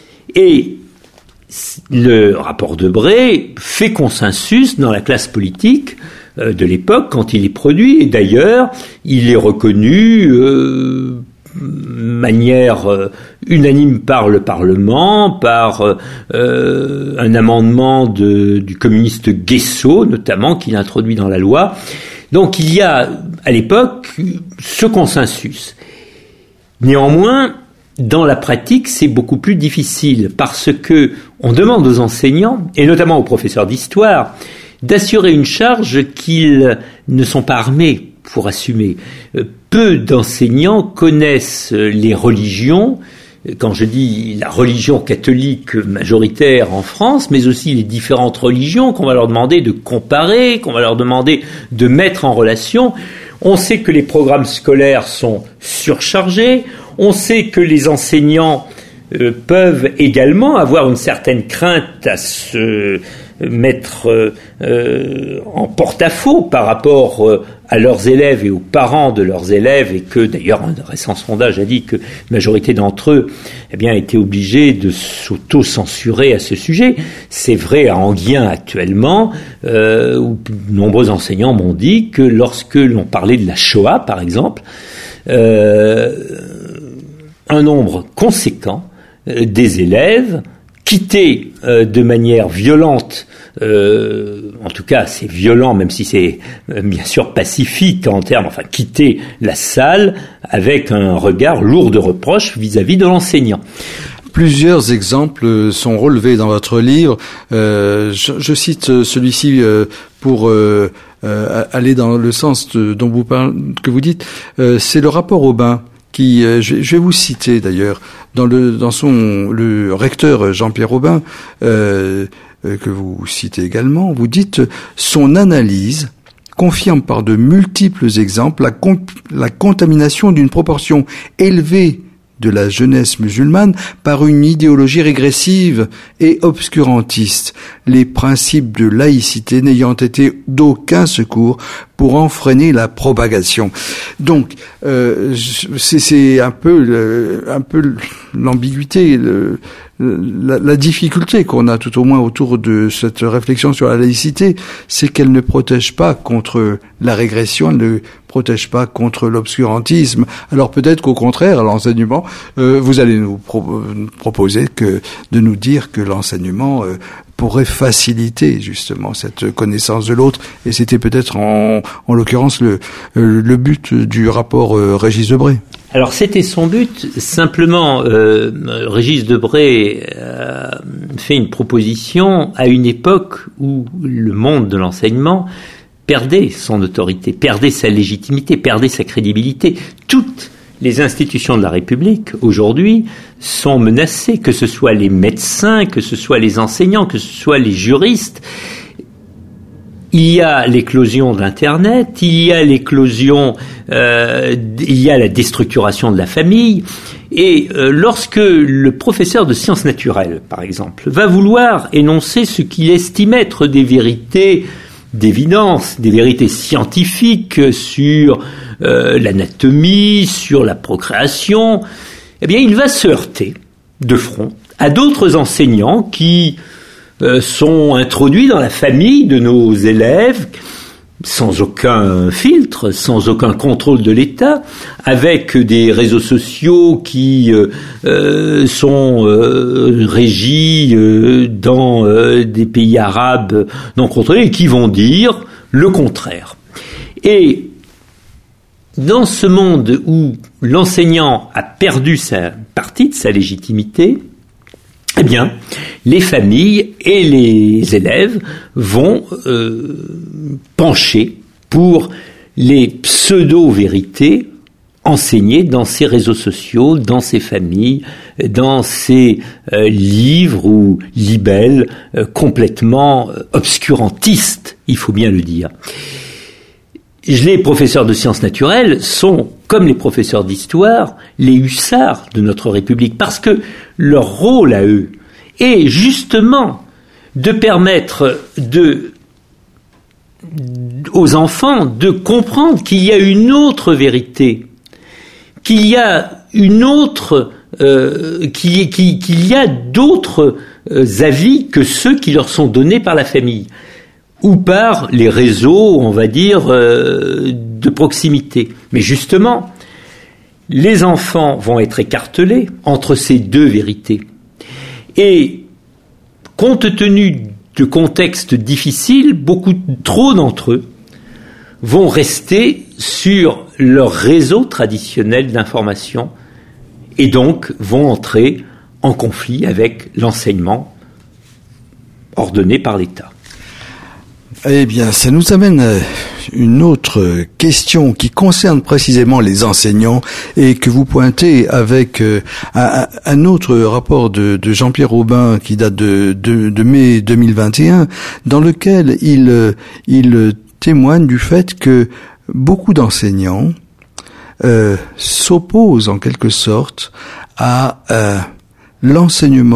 Et le rapport Debray fait consensus dans la classe politique euh, de l'époque quand il est produit, et d'ailleurs, il est reconnu euh, manière euh, unanime par le Parlement, par euh, un amendement de, du communiste Guesso, notamment, qu'il introduit dans la loi. Donc il y a, à l'époque, ce consensus. Néanmoins, dans la pratique, c'est beaucoup plus difficile, parce que on demande aux enseignants, et notamment aux professeurs d'histoire, d'assurer une charge qu'ils ne sont pas armés pour assumer. Peu d'enseignants connaissent les religions, quand je dis la religion catholique majoritaire en France, mais aussi les différentes religions qu'on va leur demander de comparer, qu'on va leur demander de mettre en relation. On sait que les programmes scolaires sont surchargés, on sait que les enseignants euh, peuvent également avoir une certaine crainte à se mettre euh, euh, en porte-à-faux par rapport euh, à leurs élèves et aux parents de leurs élèves, et que d'ailleurs un récent sondage a dit que la majorité d'entre eux eh bien, étaient obligés de s'auto-censurer à ce sujet. C'est vrai à Enghien actuellement, euh, où de nombreux enseignants m'ont dit que lorsque l'on parlait de la Shoah, par exemple, euh, un nombre conséquent euh, des élèves quittaient euh, de manière violente, euh, en tout cas c'est violent même si c'est euh, bien sûr pacifique en termes, enfin quitter la salle avec un regard lourd de reproches vis-à-vis de l'enseignant. Plusieurs exemples sont relevés dans votre livre. Euh, je, je cite celui-ci euh, pour euh, euh, aller dans le sens de, dont vous parlez, que vous dites. Euh, c'est le rapport Aubin qui, euh, je, je vais vous citer d'ailleurs, dans le dans son le recteur Jean-Pierre Aubin, euh, euh, que vous citez également. Vous dites son analyse confirme par de multiples exemples la, comp- la contamination d'une proportion élevée de la jeunesse musulmane par une idéologie régressive et obscurantiste, les principes de laïcité n'ayant été d'aucun secours pour en freiner la propagation. Donc, euh, c'est, c'est un peu, le, un peu l'ambiguïté, le, la, la difficulté qu'on a tout au moins autour de cette réflexion sur la laïcité, c'est qu'elle ne protège pas contre la régression, elle ne protège pas contre l'obscurantisme. Alors peut-être qu'au contraire, à l'enseignement, euh, vous allez nous pro- proposer que de nous dire que l'enseignement euh, pourrait faciliter justement cette connaissance de l'autre, et c'était peut-être en, en l'occurrence le, le but du rapport euh, Régis Debray. Alors c'était son but, simplement euh, Régis Debray a fait une proposition à une époque où le monde de l'enseignement perdait son autorité, perdait sa légitimité, perdait sa crédibilité. Toutes les institutions de la République, aujourd'hui, sont menacées, que ce soit les médecins, que ce soit les enseignants, que ce soit les juristes. Il y a l'éclosion d'Internet, il y a l'éclosion, euh, il y a la déstructuration de la famille. Et euh, lorsque le professeur de sciences naturelles, par exemple, va vouloir énoncer ce qu'il estime être des vérités d'évidence, des vérités scientifiques sur euh, l'anatomie, sur la procréation, eh bien, il va se heurter de front à d'autres enseignants qui euh, sont introduits dans la famille de nos élèves sans aucun filtre, sans aucun contrôle de l'État, avec des réseaux sociaux qui euh, euh, sont euh, régis euh, dans euh, des pays arabes non contrôlés et qui vont dire le contraire. Et dans ce monde où l'enseignant a perdu sa partie de sa légitimité, eh bien, les familles et les élèves vont euh, pencher pour les pseudo-vérités enseignées dans ces réseaux sociaux, dans ces familles, dans ces euh, livres ou libelles euh, complètement euh, obscurantistes, il faut bien le dire. Les professeurs de sciences naturelles sont, comme les professeurs d'histoire, les hussards de notre République, parce que leur rôle à eux est justement de permettre de, aux enfants de comprendre qu'il y a une autre vérité, qu'il y a une autre, euh, qu'il, qu'il, qu'il y a d'autres euh, avis que ceux qui leur sont donnés par la famille ou par les réseaux, on va dire, euh, de proximité. Mais justement, les enfants vont être écartelés entre ces deux vérités. Et compte tenu de contextes difficiles, beaucoup trop d'entre eux vont rester sur leur réseau traditionnel d'information et donc vont entrer en conflit avec l'enseignement ordonné par l'État. Eh bien, ça nous amène à une autre question qui concerne précisément les enseignants et que vous pointez avec euh, un, un autre rapport de, de Jean-Pierre Aubin qui date de, de, de mai deux mille vingt et un, dans lequel il, il témoigne du fait que beaucoup d'enseignants euh, s'opposent en quelque sorte à euh, l'enseignement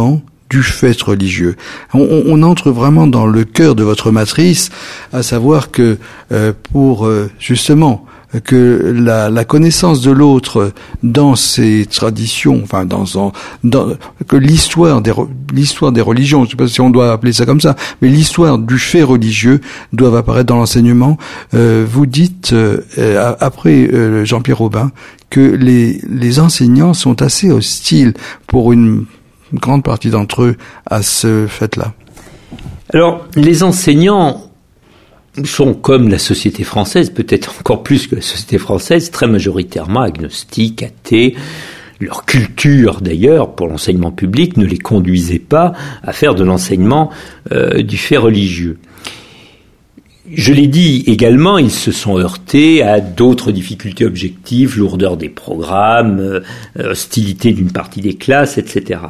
du fait religieux. On, on entre vraiment dans le cœur de votre matrice, à savoir que euh, pour euh, justement que la, la connaissance de l'autre dans ses traditions, enfin dans, dans que l'histoire des l'histoire des religions, je ne sais pas si on doit appeler ça comme ça, mais l'histoire du fait religieux doivent apparaître dans l'enseignement. Euh, vous dites euh, après euh, Jean-Pierre Robin que les les enseignants sont assez hostiles pour une, une grande partie d'entre eux à ce fait-là. Alors les enseignants sont comme la société française, peut-être encore plus que la société française, très majoritairement agnostiques, athées. Leur culture, d'ailleurs, pour l'enseignement public, ne les conduisait pas à faire de l'enseignement euh, du fait religieux. Je l'ai dit également, ils se sont heurtés à d'autres difficultés objectives, lourdeur des programmes, euh, hostilité d'une partie des classes, et cetera.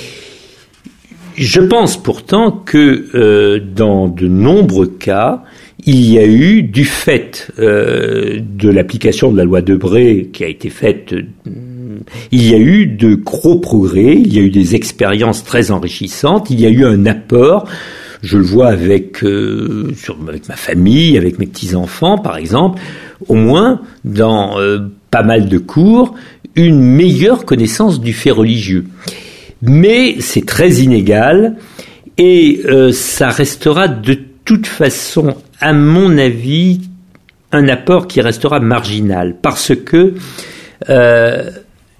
Je pense pourtant que euh, dans de nombreux cas, il y a eu, du fait euh, de l'application de la loi Debré qui a été faite, euh, il y a eu de gros progrès, il y a eu des expériences très enrichissantes, il y a eu un apport, je le vois avec, euh, sur, avec ma famille, avec mes petits-enfants par exemple, au moins dans euh, pas mal de cours, une meilleure connaissance du fait religieux. Mais c'est très inégal et euh, ça restera de toute façon, à mon avis, un apport qui restera marginal parce que euh,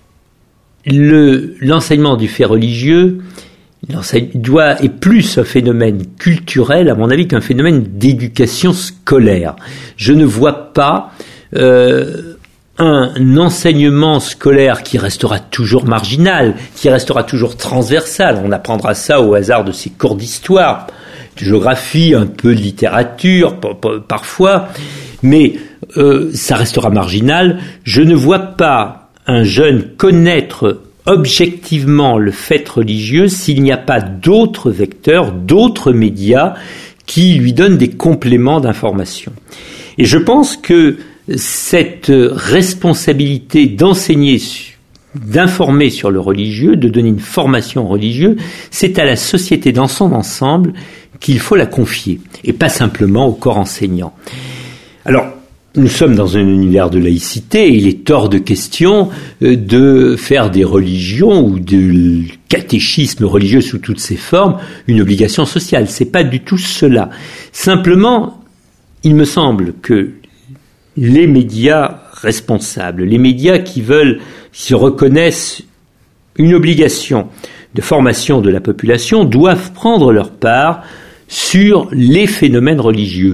le, l'enseignement du fait religieux doit, est plus un phénomène culturel, à mon avis, qu'un phénomène d'éducation scolaire. Je ne vois pas euh, un enseignement scolaire qui restera toujours marginal, qui restera toujours transversal. On apprendra ça au hasard de ces cours d'histoire, de géographie, un peu de littérature p- p- parfois, mais euh, ça restera marginal. Je ne vois pas un jeune connaître objectivement le fait religieux s'il n'y a pas d'autres vecteurs, d'autres médias qui lui donnent des compléments d'information. Et je pense que cette responsabilité d'enseigner, d'informer sur le religieux, de donner une formation religieuse, c'est à la société dans son ensemble qu'il faut la confier, et pas simplement au corps enseignant. Alors, nous sommes dans un univers de laïcité, et il est hors de question de faire des religions ou de catéchisme religieux sous toutes ses formes une obligation sociale. C'est pas du tout cela. Simplement, il me semble que les médias responsables, les médias qui veulent, qui reconnaissent une obligation de formation de la population, doivent prendre leur part sur les phénomènes religieux.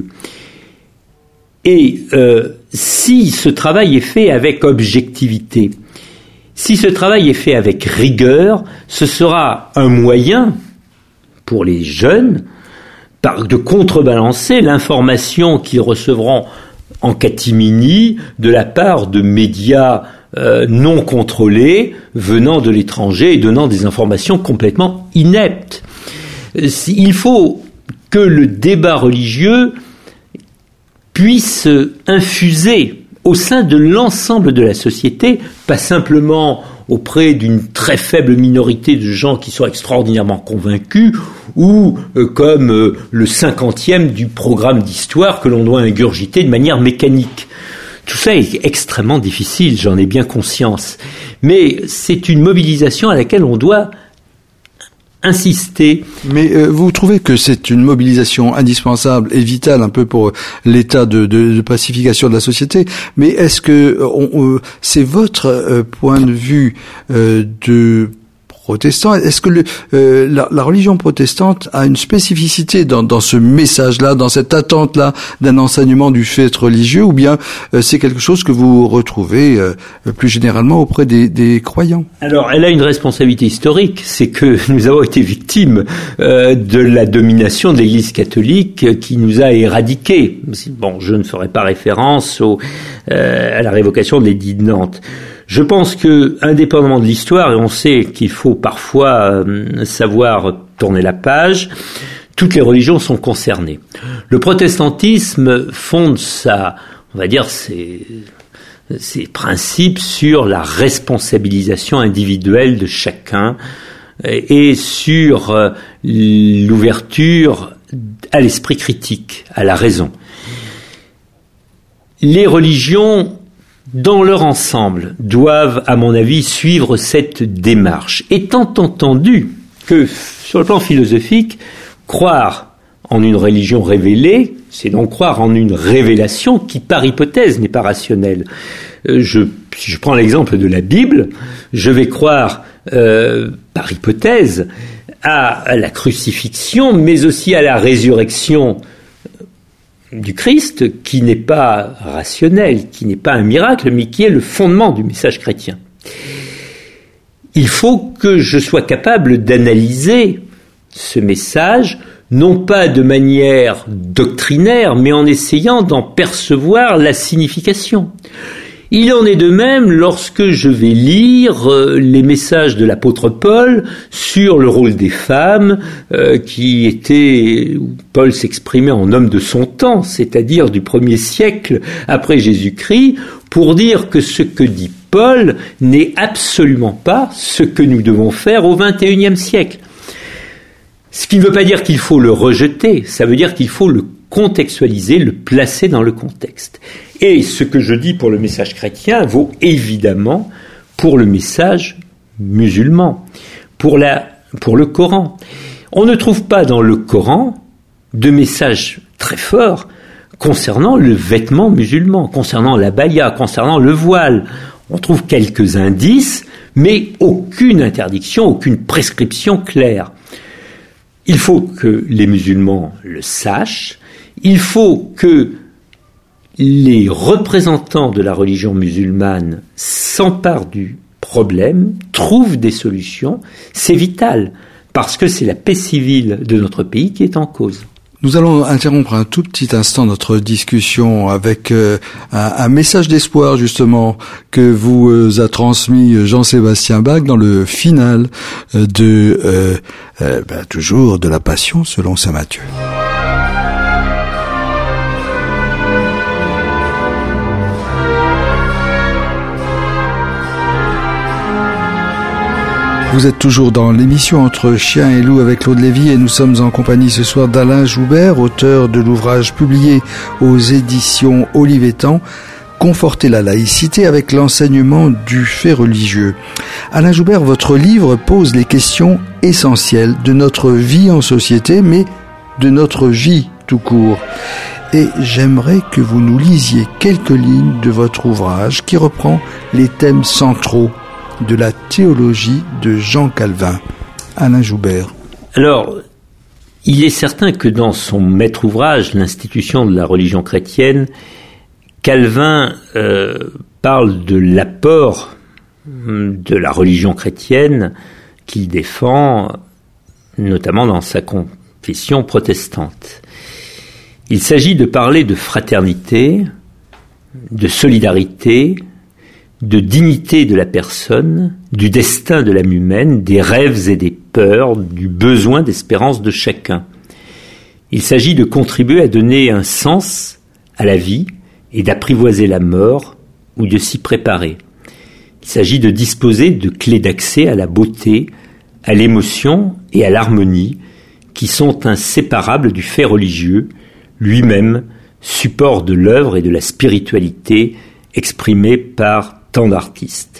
Et euh, si ce travail est fait avec objectivité, si ce travail est fait avec rigueur, ce sera un moyen pour les jeunes par, de contrebalancer l'information qu'ils recevront en catimini de la part de médias euh, non contrôlés venant de l'étranger et donnant des informations complètement ineptes. Il faut que le débat religieux puisse infuser au sein de l'ensemble de la société, pas simplement auprès d'une très faible minorité de gens qui sont extraordinairement convaincus, ou euh, comme euh, le cinquantième du programme d'histoire que l'on doit ingurgiter de manière mécanique. Tout ça est extrêmement difficile, j'en ai bien conscience, mais c'est une mobilisation à laquelle on doit insister. Mais euh, vous trouvez que c'est une mobilisation indispensable et vitale un peu pour l'état de, de, de pacification de la société, mais est-ce que on, on, c'est votre euh, point de vue euh, de protestant? Est-ce que le, euh, la, la religion protestante a une spécificité dans, dans ce message-là, dans cette attente-là d'un enseignement du fait religieux, ou bien euh, c'est quelque chose que vous retrouvez euh, plus généralement auprès des, des croyants? Alors, elle a une responsabilité historique, c'est que nous avons été victimes euh, de la domination de l'Église catholique qui nous a éradiqués. Bon, je ne ferai pas référence au, euh, à la révocation de l'édit de Nantes. Je pense que, indépendamment de l'histoire, et on sait qu'il faut parfois euh, savoir tourner la page, toutes les religions sont concernées. Le protestantisme fonde sa, on va dire, ses, ses principes sur la responsabilisation individuelle de chacun et sur euh, l'ouverture à l'esprit critique, à la raison. Les religions, dans leur ensemble, doivent, à mon avis, suivre cette démarche, étant entendu que, sur le plan philosophique, croire en une religion révélée, c'est donc croire en une révélation qui, par hypothèse, n'est pas rationnelle. Euh, je, si je prends l'exemple de la Bible, je vais croire, euh, par hypothèse, à, à la crucifixion, mais aussi à la résurrection du Christ, qui n'est pas rationnel, qui n'est pas un miracle, mais qui est le fondement du message chrétien. Il faut que je sois capable d'analyser ce message, non pas de manière doctrinaire, mais en essayant d'en percevoir la signification. Il en est de même lorsque je vais lire euh, les messages de l'apôtre Paul sur le rôle des femmes, euh, qui était, où Paul s'exprimait en homme de son temps, c'est-à-dire du premier siècle après Jésus-Christ, pour dire que ce que dit Paul n'est absolument pas ce que nous devons faire au vingt et unième siècle. Ce qui ne veut pas dire qu'il faut le rejeter, ça veut dire qu'il faut le contextualiser, le placer dans le contexte. Et ce que je dis pour le message chrétien vaut évidemment pour le message musulman, pour, la, pour le Coran. On ne trouve pas dans le Coran de messages très forts concernant le vêtement musulman, concernant la baya, concernant le voile. On trouve quelques indices, mais aucune interdiction, aucune prescription claire. Il faut que les musulmans le sachent, il faut que les représentants de la religion musulmane s'emparent du problème, trouvent des solutions. C'est vital, parce que c'est la paix civile de notre pays qui est en cause. Nous allons interrompre un tout petit instant notre discussion avec euh, un, un message d'espoir justement que vous euh, a transmis Jean-Sébastien Bach dans le final euh, de euh, euh, ben, toujours de la Passion selon saint Matthieu. Vous êtes toujours dans l'émission Entre Chien et Loup avec Claude Lévy et nous sommes en compagnie ce soir d'Alain Joubert, auteur de l'ouvrage publié aux éditions Olivetan, Conforter la laïcité avec l'enseignement du fait religieux. Alain Joubert, votre livre pose les questions essentielles de notre vie en société, mais de notre vie tout court. Et j'aimerais que vous nous lisiez quelques lignes de votre ouvrage qui reprend les thèmes centraux de la théologie de Jean Calvin. Alain Joubert. Alors, il est certain que dans son maître ouvrage, l'Institution de la religion chrétienne, Calvin euh, parle de l'apport de la religion chrétienne qu'il défend, notamment dans sa confession protestante. Il s'agit de parler de fraternité, de solidarité, de dignité de la personne, du destin de l'âme humaine, des rêves et des peurs, du besoin d'espérance de chacun. Il s'agit de contribuer à donner un sens à la vie et d'apprivoiser la mort ou de s'y préparer. Il s'agit de disposer de clés d'accès à la beauté, à l'émotion et à l'harmonie qui sont inséparables du fait religieux, lui-même support de l'œuvre et de la spiritualité exprimée par tant d'artistes.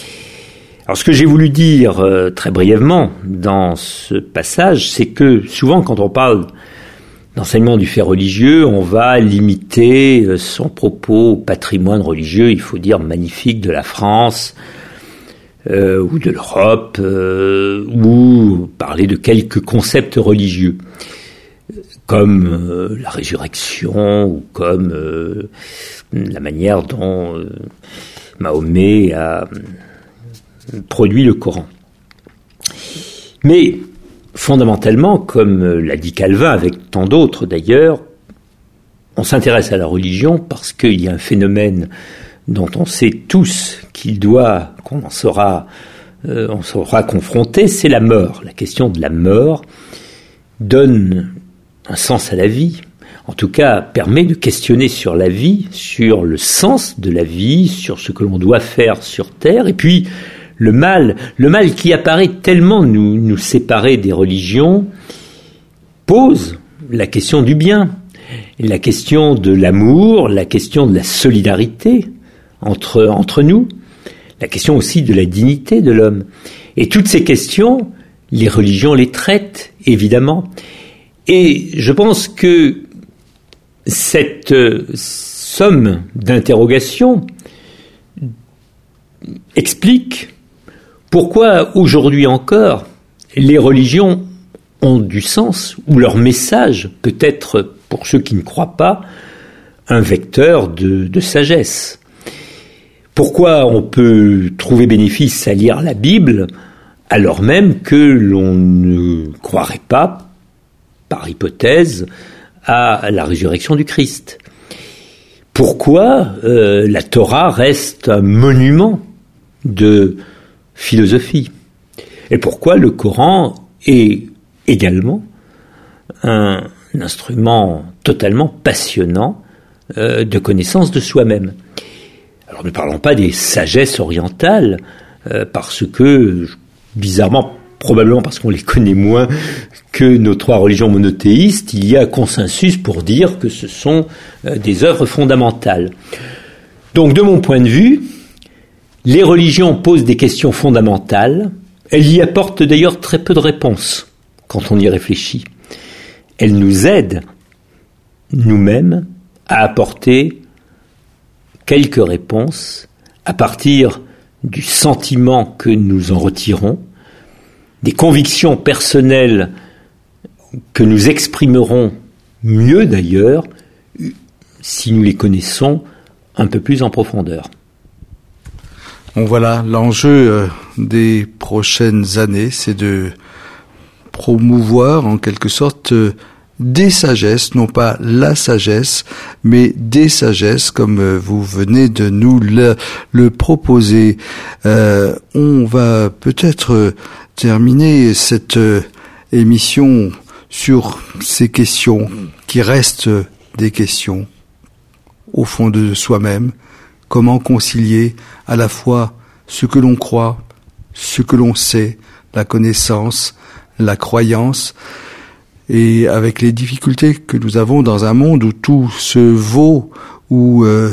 Alors ce que j'ai voulu dire euh, très brièvement dans ce passage, c'est que souvent quand on parle d'enseignement du fait religieux, on va limiter euh, son propos au patrimoine religieux, il faut dire magnifique de la France euh, ou de l'Europe, euh, ou parler de quelques concepts religieux, comme euh, la résurrection ou comme euh, la manière dont euh, Mahomet a produit le Coran. Mais fondamentalement, comme l'a dit Calvin avec tant d'autres d'ailleurs, on s'intéresse à la religion parce qu'il y a un phénomène dont on sait tous qu'il doit, qu'on en sera, euh, on sera confronté, c'est la mort. La question de la mort donne un sens à la vie. En tout cas, permet de questionner sur la vie, sur le sens de la vie, sur ce que l'on doit faire sur Terre. Et puis, le mal, le mal qui apparaît tellement nous, nous séparer des religions, pose la question du bien, la question de l'amour, la question de la solidarité entre, entre nous, la question aussi de la dignité de l'homme. Et toutes ces questions, les religions les traitent, évidemment. Et je pense que cette somme d'interrogations explique pourquoi aujourd'hui encore les religions ont du sens, ou leur message peut être, pour ceux qui ne croient pas, un vecteur de, de sagesse. Pourquoi on peut trouver bénéfice à lire la Bible alors même que l'on ne croirait pas, par hypothèse, à la résurrection du Christ? Pourquoi euh, la Torah reste un monument de philosophie? Et pourquoi le Coran est également un, un instrument totalement passionnant euh, de connaissance de soi-même? Alors ne parlons pas des sagesses orientales, euh, parce que, bizarrement, probablement parce qu'on les connaît moins que nos trois religions monothéistes, il y a consensus pour dire que ce sont euh, des œuvres fondamentales. Donc de mon point de vue, les religions posent des questions fondamentales, elles y apportent d'ailleurs très peu de réponses quand on y réfléchit. Elles nous aident, nous-mêmes, à apporter quelques réponses à partir du sentiment que nous en retirons, des convictions personnelles que nous exprimerons mieux d'ailleurs si nous les connaissons un peu plus en profondeur. Bon, voilà, l'enjeu des prochaines années, c'est de promouvoir en quelque sorte des sagesses, non pas la sagesse, mais des sagesses, comme vous venez de nous le, le proposer. Euh, on va peut-être terminer cette euh, émission sur ces questions qui restent des questions au fond de soi-même. Comment concilier à la fois ce que l'on croit, ce que l'on sait, la connaissance, la croyance, et avec les difficultés que nous avons dans un monde où tout se vaut, où euh,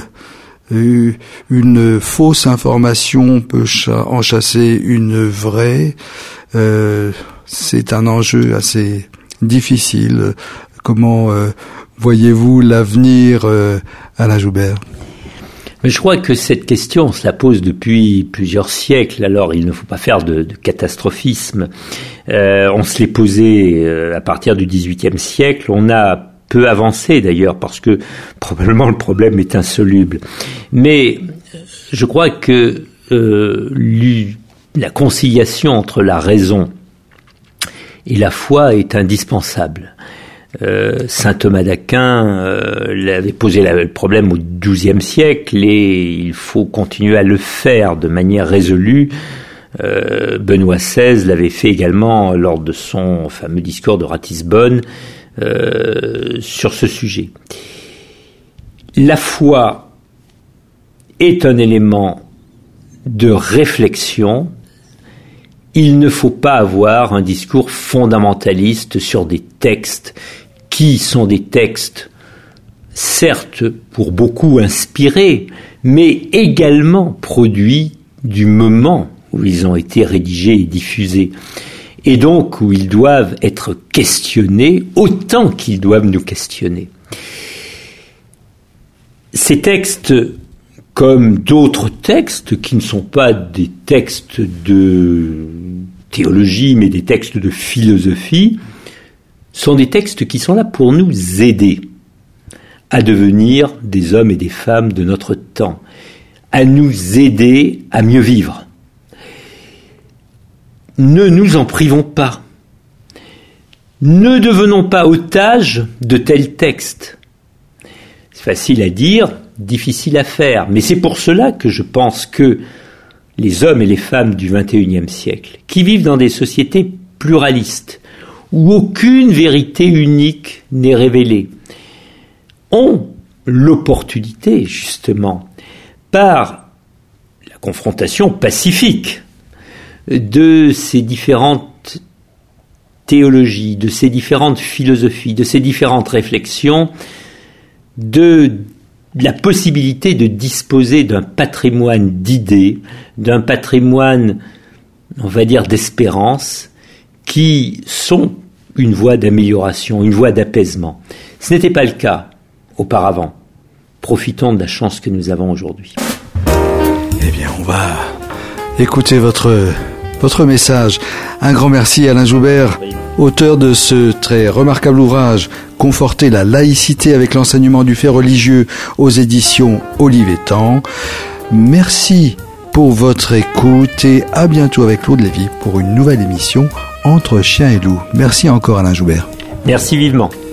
une fausse information peut enchasser une vraie, euh, c'est un enjeu assez difficile. Comment euh, voyez-vous l'avenir, euh, Alain Joubert ? Mais je crois que cette question, on se la pose depuis plusieurs siècles, alors il ne faut pas faire de, de catastrophisme. Euh, on se l'est posé euh, à partir du dix-huitième siècle, on a peu avancé d'ailleurs, parce que probablement le problème est insoluble. Mais je crois que euh, la conciliation entre la raison et la foi est indispensable. Euh, saint Thomas d'Aquin euh, avait posé la, le problème au douzième siècle et il faut continuer à le faire de manière résolue. Euh, Benoît seize l'avait fait également lors de son fameux discours de Ratisbonne euh, sur ce sujet. La foi est un élément de réflexion. Il ne faut pas avoir un discours fondamentaliste sur des textes qui sont des textes, certes pour beaucoup inspirés, mais également produits du moment où ils ont été rédigés et diffusés, et donc où ils doivent être questionnés autant qu'ils doivent nous questionner. Ces textes, comme d'autres textes qui ne sont pas des textes de théologie, mais des textes de philosophie, sont des textes qui sont là pour nous aider à devenir des hommes et des femmes de notre temps, à nous aider à mieux vivre. Ne nous en privons pas. Ne devenons pas otages de tels textes. C'est facile à dire, difficile à faire, mais c'est pour cela que je pense que les hommes et les femmes du vingt et unième siècle, qui vivent dans des sociétés pluralistes, où aucune vérité unique n'est révélée, ont l'opportunité, justement, par la confrontation pacifique de ces différentes théologies, de ces différentes philosophies, de ces différentes réflexions, de la possibilité de disposer d'un patrimoine d'idées, d'un patrimoine, on va dire, d'espérance, qui sont une voie d'amélioration, une voie d'apaisement. Ce n'était pas le cas auparavant. Profitons de la chance que nous avons aujourd'hui. Eh bien, on va écouter votre, votre message. Un grand merci à Alain Joubert, auteur de ce très remarquable ouvrage « Conforter la laïcité avec l'enseignement du fait religieux » aux éditions Olivetan. Merci pour votre écoute et à bientôt avec Claude Lévy pour une nouvelle émission Entre Chien et Loup. Merci encore Alain Joubert. Merci vivement.